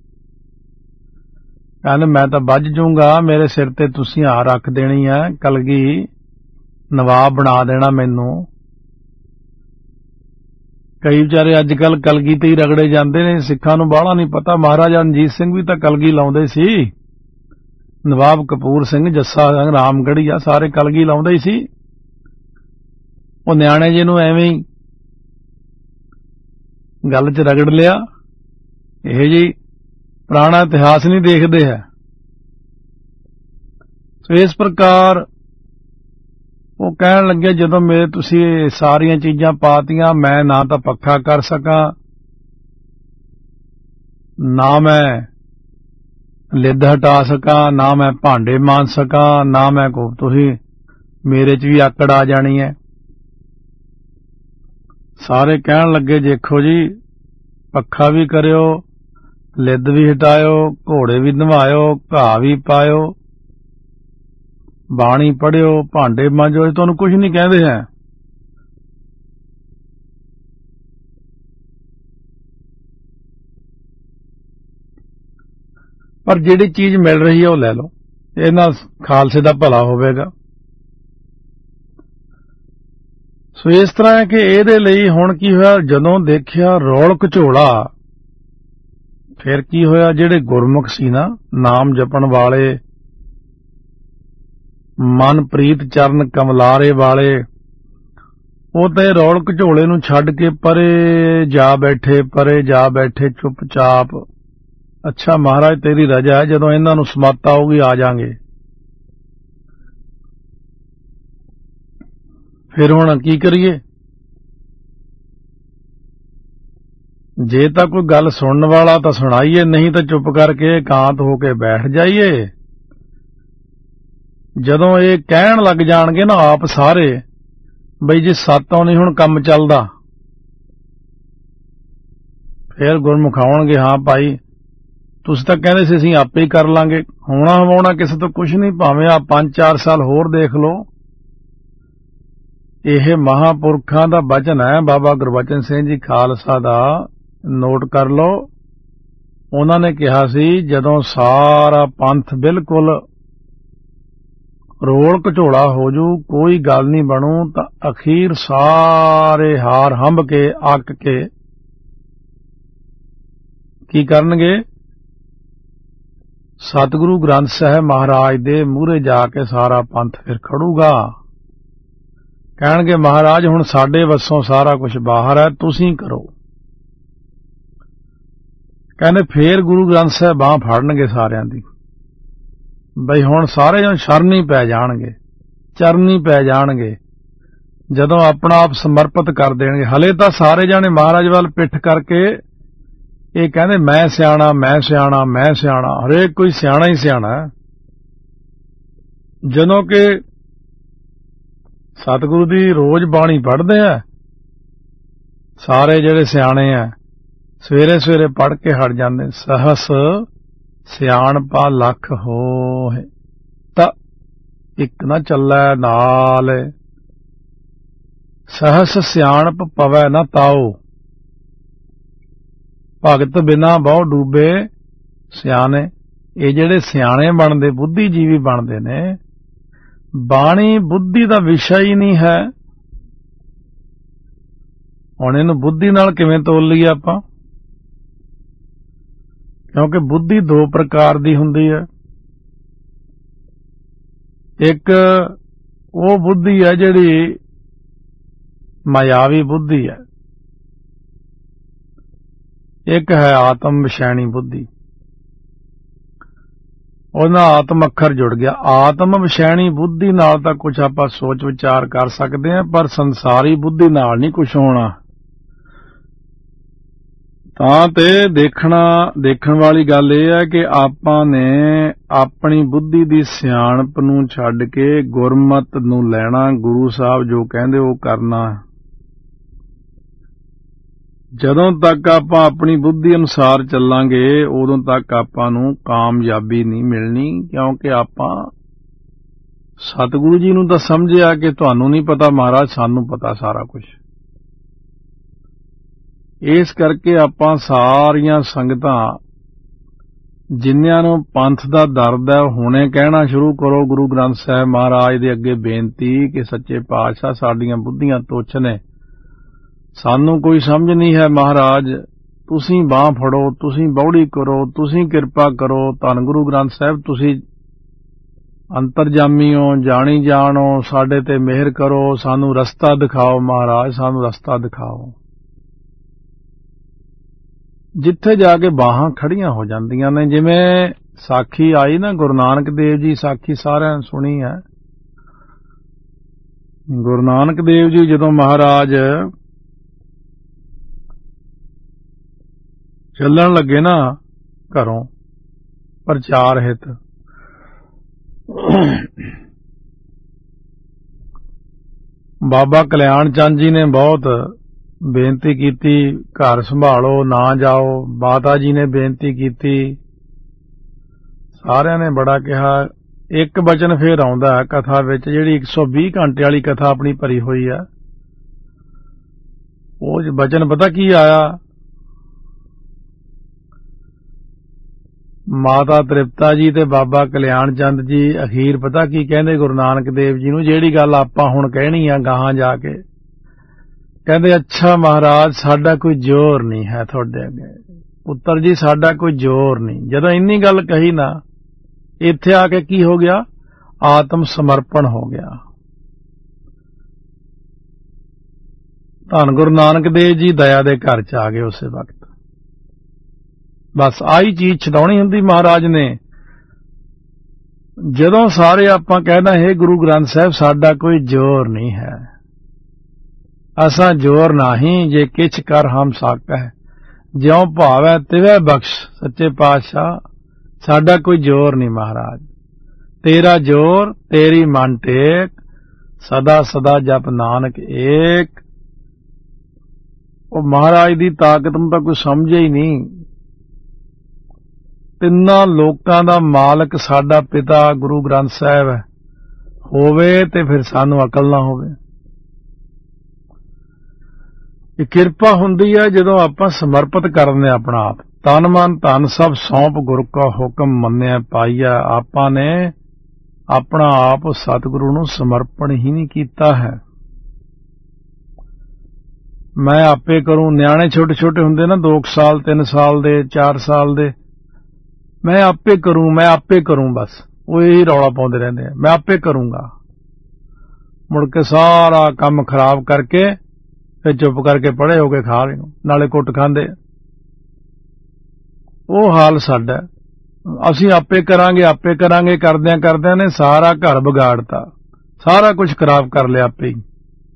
कहंदे मैं तां बज जूंगा, मेरे सिर ते तुसीं हार रख देनी है, कलगी नवाब बना देना मैनू। कई विचारे अजकल कलगी ते ही रगड़े जांदे ने, सिखां नूं बाहला नहीं पता। महाराजा रणजीत सिंह भी तां कलगी लाउंदे सी, नवाब कपूर सिंह, जस्सा सिंह, रामगढ़ीआ, सारे कलगी लाउंदे ही सी। ਉਹ ਨਿਆਣੇ ਜੇ ਨੂੰ ਐਵੇਂ ਹੀ ਗੱਲ 'ਚ ਰਗੜ ਲਿਆ। ਇਹ ਜੀ ਪੁਰਾਣਾ ਇਤਿਹਾਸ ਨਹੀਂ ਦੇਖਦੇ ਹੈ। ਸੋ ਇਸ ਪ੍ਰਕਾਰ ਉਹ ਕਹਿਣ ਲੱਗੇ, ਜਦੋਂ ਮੇਰੇ ਤੁਸੀਂ ਸਾਰੀਆਂ ਚੀਜ਼ਾਂ ਪਾਤੀਆਂ, ਮੈਂ ਨਾ ਤਾਂ ਪੱਖਾ ਕਰ ਸਕਾਂ, ਨਾ ਮੈਂ ਲਿੱਦ ਹਟਾ ਸਕਾਂ, ਨਾ ਮੈਂ ਭਾਂਡੇ ਮਾਂਜ ਸਕਾਂ, ਨਾ ਮੈਂ ਕੋ ਤੁਸੀਂ ਮੇਰੇ 'ਚ ਵੀ ਆਕੜ ਆ ਜਾਣੀ ਹੈ। ਸਾਰੇ ਕਹਿਣ ਲੱਗੇ, ਦੇਖੋ ਜੀ ਪੱਖਾ ਵੀ ਕਰਿਓ, ਲਿੱਦ ਵੀ ਹਟਾਇਓ, ਘੋੜੇ ਵੀ ਨਵਾਇਓ, ਘਾਹ ਵੀ ਪਾਇਓ, ਬਾਣੀ ਪੜ੍ਹਿਓ, ਭਾਂਡੇ ਮਾਂਜੋ, ਤੁਹਾਨੂੰ ਕੁਝ ਨਹੀਂ ਕਹਿੰਦੇ ਹੈ। ਪਰ ਜਿਹੜੀ ਚੀਜ਼ ਮਿਲ ਰਹੀ ਹੈ ਉਹ ਲੈ ਲਓ, ਇਹ ਨਾਲ ਖਾਲਸੇ ਦਾ ਭਲਾ ਹੋਵੇਗਾ। ਸੋ ਇਸ ਤਰ੍ਹਾਂ ਹੈ ਕਿ ਇਹਦੇ ਲਈ ਹੁਣ ਕੀ ਹੋਇਆ, ਜਦੋਂ ਦੇਖਿਆ ਰੌਲ ਘਚੋਲਾ, ਫਿਰ ਕੀ ਹੋਇਆ, ਜਿਹੜੇ ਗੁਰਮੁਖ ਸੀ ਨਾ, ਨਾਮ ਜਪਣ ਵਾਲੇ, ਮਨਪ੍ਰੀਤ ਚਰਨ ਕਮਲਾਰੇ ਵਾਲੇ, ਉਹ ਤਾਂ ਇਹ ਰੌਲ ਘਚੋਲੇ ਨੂੰ ਛੱਡ ਕੇ ਪਰੇ ਜਾ ਬੈਠੇ, ਪਰੇ ਜਾ ਬੈਠੇ ਚੁੱਪਚਾਪ। ਅੱਛਾ ਮਹਾਰਾਜ ਤੇਰੀ ਰਜਾ ਹੈ, ਜਦੋਂ ਇਹਨਾਂ ਨੂੰ ਸਮੱਤ ਆਊਗੀ ਆ ਜਾਾਂਗੇ। ਫਿਰ ਹੁਣ ਕੀ ਕਰੀਏ? ਜੇ ਤਾਂ ਕੋਈ ਗੱਲ ਸੁਣਨ ਵਾਲਾ ਤਾਂ ਸੁਣਾਈਏ, ਨਹੀਂ ਤਾਂ ਚੁੱਪ ਕਰਕੇ ਇਕਾਂਤ ਹੋ ਕੇ ਬੈਠ ਜਾਈਏ। ਜਦੋਂ ਇਹ ਕਹਿਣ ਲੱਗ ਜਾਣਗੇ ਨਾ ਆਪ ਸਾਰੇ, ਬਈ ਜੇ ਸਾਤੋਂ ਨਹੀਂ ਹੁਣ ਕੰਮ ਚੱਲਦਾ, ਫਿਰ ਗੁਰਮੁਖ ਆਉਣਗੇ, ਹਾਂ ਭਾਈ ਤੁਸੀਂ ਤਾਂ ਕਹਿੰਦੇ ਸੀ ਅਸੀਂ ਆਪੇ ਹੀ ਕਰ ਲਾਂਗੇ। ਹੋਣਾ ਹਵਾਉਣਾ ਕਿਸੇ ਤੋਂ ਕੁਛ ਨਹੀਂ, ਭਾਵੇਂ ਆ ਪੰਜ ਚਾਰ ਸਾਲ ਹੋਰ ਦੇਖ ਲਓ। ਇਹ ਮਹਾਂਪੁਰਖਾਂ ਦਾ ਬਚਨ ਹੈ, ਬਾਬਾ ਗੁਰਬਚਨ ਸਿੰਘ ਜੀ ਖਾਲਸਾ ਦਾ, ਨੋਟ ਕਰ ਲਓ। ਉਹਨਾਂ ਨੇ ਕਿਹਾ ਸੀ, ਜਦੋਂ ਸਾਰਾ ਪੰਥ ਬਿਲਕੁਲ ਰੋਲ ਘਚੋਲਾ ਹੋ ਜੂ, ਕੋਈ ਗੱਲ ਨਹੀਂ ਬਣੂ, ਤਾਂ ਅਖੀਰ ਸਾਰੇ ਹਾਰ ਹੰਭ ਕੇ ਅੱਕ ਕੇ ਕੀ ਕਰਨਗੇ? ਸਤਿਗੁਰੂ ਗ੍ਰੰਥ ਸਾਹਿਬ ਮਹਾਰਾਜ ਦੇ ਮੂਹਰੇ ਜਾ ਕੇ ਸਾਰਾ ਪੰਥ ਫਿਰ ਖੜੂਗਾ। ਕਹਿਣਗੇ ਮਹਾਰਾਜ ਹੁਣ ਸਾਡੇ ਵੱਸੋਂ ਸਾਰਾ ਕੁਝ ਬਾਹਰ ਹੈ, ਤੁਸੀਂ ਕਰੋ। ਕਹਿੰਦੇ ਫੇਰ ਗੁਰੂ ਗ੍ਰੰਥ ਸਾਹਿਬ ਬਾਂਹ ਫੜਨਗੇ ਸਾਰਿਆਂ ਦੀ, ਬਈ ਹੁਣ ਸਾਰੇ ਜਣ ਸ਼ਰਨੀ ਪੈ ਜਾਣਗੇ, ਚਰਨੀ ਪੈ ਜਾਣਗੇ। ਜਦੋਂ ਆਪਣਾ ਆਪ ਸਮਰਪਿਤ ਕਰ ਦੇਣਗੇ, ਹਲੇ ਤਾਂ ਸਾਰੇ ਜਾਣੇ ਮਹਾਰਾਜ ਵੱਲ ਪਿੱਠ ਕਰਕੇ ਇਹ ਕਹਿੰਦੇ ਮੈਂ ਸਿਆਣਾ ਮੈਂ ਸਿਆਣਾ ਮੈਂ ਸਿਆਣਾ। ਹਰੇਕ ਕੋਈ ਸਿਆਣਾ ਹੀ ਸਿਆਣਾ। ਜਦੋਂ ਕਿ ਸਤਿਗੁਰੂ ਦੀ ਰੋਜ਼ ਬਾਣੀ ਪੜ੍ਹਦੇ ਆ ਸਾਰੇ ਜਿਹੜੇ ਸਿਆਣੇ ਆ, ਸਵੇਰੇ ਸਵੇਰੇ ਪੜ੍ਹ ਕੇ ਹਟ ਜਾਂਦੇ। ਸਹਸ ਸਿਆਣਪਾ ਲੱਖ ਹੋਏ, ਤਾਂ ਇੱਕ ਨਾ ਚੱਲੈ ਨਾਲ। ਸਹਸ ਸਿਆਣਪ ਪਵੈ ਨਾ ਤਾਓ, ਭਗਤ ਬਿਨਾ ਬਹੁ ਡੂਬੇ ਸਿਆਣੇ। ਇਹ ਜਿਹੜੇ ਸਿਆਣੇ ਬਣਦੇ, ਬੁੱਧੀਜੀਵੀ ਬਣਦੇ ਨੇ, ਬਾਣੀ ਬੁੱਧੀ ਦਾ ਵਿਸ਼ਾ ਹੀ ਨਹੀਂ ਹੈ। ਹੁਣ ਇਹਨੂੰ ਬੁੱਧੀ ਨਾਲ ਕਿਵੇਂ ਤੋਲ ਲਈਏ ਆਪਾਂ? ਕਿਉਂਕਿ ਬੁੱਧੀ ਦੋ ਪ੍ਰਕਾਰ ਦੀ ਹੁੰਦੀ ਹੈ। ਇੱਕ ਉਹ ਬੁੱਧੀ ਹੈ ਜਿਹੜੀ ਮਾਇਆਵੀ ਬੁੱਧੀ ਹੈ, ਇੱਕ ਹੈ ਆਤਮ ਵਿਸ਼ੈਣੀ ਬੁੱਧੀ। ਉਹਦਾ ਆਤਮ ਅੱਖਰ ਜੁੜ ਗਿਆ। ਆਤਮ ਵਿਸ਼ੈਣੀ ਬੁੱਧੀ ਨਾਲ ਤਾਂ ਕੁਝ ਆਪਾਂ ਸੋਚ ਵਿਚਾਰ ਕਰ ਸਕਦੇ ਹਾਂ, ਪਰ ਸੰਸਾਰੀ ਬੁੱਧੀ ਨਾਲ ਨਹੀਂ ਕੁਝ ਹੋਣਾ। ਤਾਂ ਤੇ ਦੇਖਣਾ ਦੇਖਣ ਵਾਲੀ ਗੱਲ ਇਹ ਹੈ ਕਿ ਆਪਾਂ ਨੇ ਆਪਣੀ ਬੁੱਧੀ ਦੀ ਸਿਆਣਪ ਨੂੰ ਛੱਡ ਕੇ ਗੁਰਮਤ ਨੂੰ ਲੈਣਾ। ਗੁਰੂ ਸਾਹਿਬ ਜੋ ਕਹਿੰਦੇ ਉਹ ਕਰਨਾ। ਜਦੋਂ ਤੱਕ ਆਪਾਂ ਆਪਣੀ ਬੁੱਧੀ ਅਨੁਸਾਰ ਚੱਲਾਂਗੇ ਉਦੋਂ ਤੱਕ ਆਪਾਂ ਨੂੰ ਕਾਮਯਾਬੀ ਨਹੀਂ ਮਿਲਣੀ, ਕਿਉਂਕਿ ਆਪਾਂ ਸਤਿਗੁਰੂ ਜੀ ਨੂੰ ਤਾਂ ਸਮਝਿਆ ਕਿ ਤੁਹਾਨੂੰ ਨਹੀਂ ਪਤਾ ਮਹਾਰਾਜ, ਸਾਨੂੰ ਪਤਾ ਸਾਰਾ ਕੁਝ। ਇਸ ਕਰਕੇ ਆਪਾਂ ਸਾਰੀਆਂ ਸੰਗਤਾਂ ਜਿਨ੍ਹਾਂ ਨੂੰ ਪੰਥ ਦਾ ਦਰਦ ਹੈ ਹੁਣੇ ਕਹਿਣਾ ਸ਼ੁਰੂ ਕਰੋ ਗੁਰੂ ਗ੍ਰੰਥ ਸਾਹਿਬ ਮਹਾਰਾਜ ਦੇ ਅੱਗੇ ਬੇਨਤੀ ਕਿ ਸੱਚੇ ਪਾਤਸ਼ਾਹ ਸਾਡੀਆਂ ਬੁੱਧੀਆਂ ਤੁੱਛ ਨੇ, ਸਾਨੂੰ ਕੋਈ ਸਮਝ ਨਹੀਂ ਹੈ ਮਹਾਰਾਜ, ਤੁਸੀਂ ਬਾਂਹ ਫੜੋ, ਤੁਸੀਂ ਬੌੜੀ ਕਰੋ, ਤੁਸੀਂ ਕਿਰਪਾ ਕਰੋ। ਧੰਨ ਗੁਰੂ ਗ੍ਰੰਥ ਸਾਹਿਬ ਤੁਸੀਂ ਅੰਤਰਜਾਮੀ ਹੋ, ਜਾਣੀ ਜਾਣੋ, ਸਾਡੇ ਤੇ ਮਿਹਰ ਕਰੋ, ਸਾਨੂੰ ਰਸਤਾ ਦਿਖਾਓ ਮਹਾਰਾਜ, ਸਾਨੂੰ ਰਸਤਾ ਦਿਖਾਓ। ਜਿੱਥੇ ਜਾ ਕੇ ਬਾਹਾਂ ਖੜੀਆਂ ਹੋ ਜਾਂਦੀਆਂ ਨੇ, ਜਿਵੇਂ ਸਾਖੀ ਆਈ ਨਾ ਗੁਰੂ ਨਾਨਕ ਦੇਵ ਜੀ, ਸਾਖੀ ਸਾਰਿਆਂ ਨੇ ਸੁਣੀ ਹੈ। ਗੁਰੂ ਨਾਨਕ ਦੇਵ ਜੀ ਜਦੋਂ ਮਹਾਰਾਜ ਚੱਲਣ ਲੱਗੇ ਨਾ ਘਰੋਂ ਪ੍ਰਚਾਰ ਹਿਤ, ਬਾਬਾ ਕਲਿਆਣ ਚੰਦ ਜੀ ਨੇ ਬਹੁਤ ਬੇਨਤੀ ਕੀਤੀ ਘਰ ਸੰਭਾਲੋ ਨਾ ਜਾਓ। ਮਾਤਾ ਜੀ ਨੇ ਬੇਨਤੀ ਕੀਤੀ, ਸਾਰਿਆਂ ਨੇ ਬੜਾ ਕਿਹਾ। ਇੱਕ ਬਚਨ ਫੇਰ ਆਉਂਦਾ ਹੈ ਕਥਾ ਵਿੱਚ, ਜਿਹੜੀ ਇੱਕ ਸੌ ਵੀਹ ਘੰਟੇ ਵਾਲੀ ਕਥਾ ਆਪਣੀ ਭਰੀ ਹੋਈ ਹੈ। ਉਹ ਬਚਨ ਪਤਾ ਕੀ ਆਇਆ? ਮਾਤਾ ਤ੍ਰਿਪਤਾ ਜੀ ਤੇ ਬਾਬਾ ਕਲਿਆਣ ਚੰਦ ਜੀ ਅਖੀਰ ਪਤਾ ਕੀ ਕਹਿੰਦੇ ਗੁਰੂ ਨਾਨਕ ਦੇਵ ਜੀ ਨੂੰ, ਜਿਹੜੀ ਗੱਲ ਆਪਾਂ ਹੁਣ ਕਹਿਣੀ ਆ ਗਾਹਾਂ ਜਾ ਕੇ। ਕਹਿੰਦੇ ਅੱਛਾ ਮਹਾਰਾਜ, ਸਾਡਾ ਕੋਈ ਜ਼ੋਰ ਨਹੀਂ ਹੈ ਤੁਹਾਡੇ ਅੱਗੇ, ਪੁੱਤਰ ਜੀ ਸਾਡਾ ਕੋਈ ਜ਼ੋਰ ਨਹੀਂ। ਜਦੋਂ ਇੰਨੀ ਗੱਲ ਕਹੀ ਨਾ, ਇੱਥੇ ਆ ਕੇ ਕੀ ਹੋ ਗਿਆ? ਆਤਮ ਸਮਰਪਣ ਹੋ ਗਿਆ। ਧੰਨ ਗੁਰੂ ਨਾਨਕ ਦੇਵ ਜੀ ਦਇਆ ਦੇ ਘਰ ਚ ਆ ਗਏ ਉਸੇ ਵਕਤ। ਬਸ ਆਹੀ ਚੀਜ਼ ਛਡਾਉਣੀ ਹੁੰਦੀ ਮਹਾਰਾਜ ਨੇ। ਜਦੋਂ ਸਾਰੇ ਆਪਾਂ ਕਹਿਣਾ ਹੈ ਗੁਰੂ ਗ੍ਰੰਥ ਸਾਹਿਬ ਸਾਡਾ ਕੋਈ ਜ਼ੋਰ ਨਹੀਂ ਹੈ, ਅਸਾਂ ਜ਼ੋਰ ਨਹੀਂ, ਜੇ ਕਿਛ ਕਰ ਹਮ ਸਾਕੈ, ਜਿਉਂ ਭਾਵੈ ਤਿਵੈ ਬਖਸ਼। ਸੱਚੇ ਪਾਤਸ਼ਾਹ ਸਾਡਾ ਕੋਈ ਜ਼ੋਰ ਨਹੀਂ ਮਹਾਰਾਜ, ਤੇਰਾ ਜ਼ੋਰ ਤੇਰੀ ਮਨ ਟੇਕ, ਸਦਾ ਸਦਾ ਜਪ ਨਾਨਕ ਏਕ। ਉਹ ਮਹਾਰਾਜ ਦੀ ਤਾਕਤ ਨੂੰ ਤਾਂ ਕੋਈ ਸਮਝੇ ਹੀ ਨਹੀਂ। ਤਿੰਨਾਂ ਲੋਕਾਂ ਦਾ ਮਾਲਕ ਸਾਡਾ ਪਿਤਾ ਗੁਰੂ ਗ੍ਰੰਥ ਸਾਹਿਬ ਹੋਵੇ ਤੇ ਫਿਰ ਸਾਨੂੰ ਅਕਲ ਨਾ ਹੋਵੇ। ਇਹ ਕਿਰਪਾ ਹੁੰਦੀ ਹੈ ਜਦੋਂ ਆਪਾਂ ਸਮਰਪਿਤ ਕਰਦੇ ਆਪਣਾ ਆਪ, ਤਨ ਮਨ ਧਨ ਸਭ ਸੌਂਪ ਗੁਰੂ ਕਾ ਹੁਕਮ ਮੰਨਿਆ ਪਾਈਆ। ਆਪਾਂ ਨੇ ਆਪਣਾ ਆਪ ਸਤਿਗੁਰੂ ਨੂੰ ਸਮਰਪਣ ਹੀ ਨਹੀਂ ਕੀਤਾ ਹੈ। ਮੈਂ ਆਪੇ ਕਰੂੰ। ਨਿਆਣੇ ਛੋਟੇ ਛੋਟੇ ਹੁੰਦੇ ਨਾ, ਦੋ ਸਾਲ ਤਿੰਨ ਸਾਲ ਦੇ ਚਾਰ ਸਾਲ ਦੇ, ਮੈਂ ਆਪੇ ਕਰੂੰ ਮੈਂ ਆਪੇ ਕਰੂੰ ਬਸ ਉਹ ਇਹੀ ਰੌਲਾ ਪਾਉਂਦੇ ਰਹਿੰਦੇ ਆ, ਮੈਂ ਆਪੇ ਕਰੂੰਗਾ। ਮੁੜ ਕੇ ਸਾਰਾ ਕੰਮ ਖਰਾਬ ਕਰਕੇ ਫਿਰ ਚੁੱਪ ਕਰਕੇ ਪੜ੍ਹੇ ਹੋ ਕੇ ਖਾ ਰਹੇ, ਨਾਲੇ ਕੁੱਟ ਖਾਂਦੇ। ਉਹ ਹਾਲ ਸਾਡਾ। ਅਸੀਂ ਆਪੇ ਕਰਾਂਗੇ ਆਪੇ ਕਰਾਂਗੇ ਕਰਦਿਆਂ ਕਰਦਿਆਂ ਨੇ ਸਾਰਾ ਘਰ ਵਿਗਾੜਤਾ, ਸਾਰਾ ਕੁਝ ਖਰਾਬ ਕਰ ਲਿਆ ਆਪੇ ਹੀ।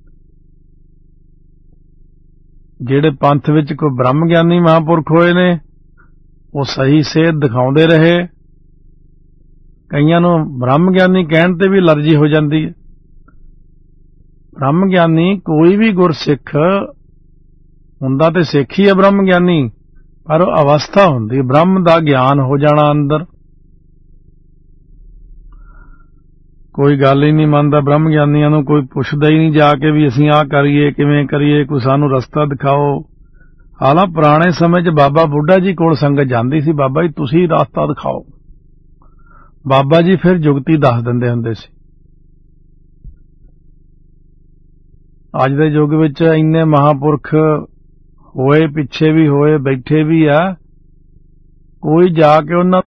ਜਿਹੜੇ ਪੰਥ ਵਿੱਚ ਕੋਈ ਬ੍ਰਹਮ ਗਿਆਨੀ ਮਹਾਂਪੁਰਖ ਹੋਏ ਨੇ, ਉਹ ਸਹੀ ਸੇਧ ਦਿਖਾਉਂਦੇ ਰਹੇ। ਕਈਆਂ ਨੂੰ ਬ੍ਰਹਮ ਗਿਆਨੀ ਕਹਿਣ ਤੇ ਵੀ ਅਲਰਜੀ ਹੋ ਜਾਂਦੀ ਹੈ। ਬ੍ਰਹਮ ਗਿਆਨੀ ਕੋਈ ਵੀ ਗੁਰਸਿੱਖ ਹੁੰਦਾ ਤੇ ਸਿੱਖ ਹੀ ਹੈ ਬ੍ਰਹਮ ਗਿਆਨੀ, ਪਰ ਉਹ ਅਵਸਥਾ ਹੁੰਦੀ ਬ੍ਰਹਮ ਦਾ ਗਿਆਨ ਹੋ ਜਾਣਾ ਅੰਦਰ। ਕੋਈ ਗੱਲ ਹੀ ਨਹੀਂ ਮੰਨਦਾ ਬ੍ਰਹਮ ਗਿਆਨੀਆਂ ਨੂੰ, ਕੋਈ ਪੁੱਛਦਾ ਹੀ ਨਹੀਂ ਜਾ ਕੇ ਵੀ ਅਸੀਂ ਆਹ ਕਰੀਏ ਕਿਵੇਂ ਕਰੀਏ, ਕੋਈ ਸਾਨੂੰ ਰਸਤਾ ਦਿਖਾਓ। ਹਾਲਾਂ ਪੁਰਾਣੇ ਸਮੇਂ 'ਚ ਬਾਬਾ ਬੁੱਢਾ ਜੀ ਕੋਲ ਸੰਗਤ ਜਾਂਦੀ ਸੀ, ਬਾਬਾ ਜੀ ਤੁਸੀਂ ਰਸਤਾ ਦਿਖਾਓ। ਬਾਬਾ ਜੀ ਫਿਰ ਜੁਗਤੀ ਦੱਸ ਦਿੰਦੇ ਹੁੰਦੇ ਸੀ। ਅੱਜ ਦੇ ਯੁੱਗ ਵਿੱਚ ਇੰਨੇ ਮਹਾਂਪੁਰਖ ਹੋਏ, ਪਿੱਛੇ ਵੀ ਹੋਏ, ਬੈਠੇ ਵੀ ਆ, ਕੋਈ ਜਾ ਕੇ ਉਹਨਾਂ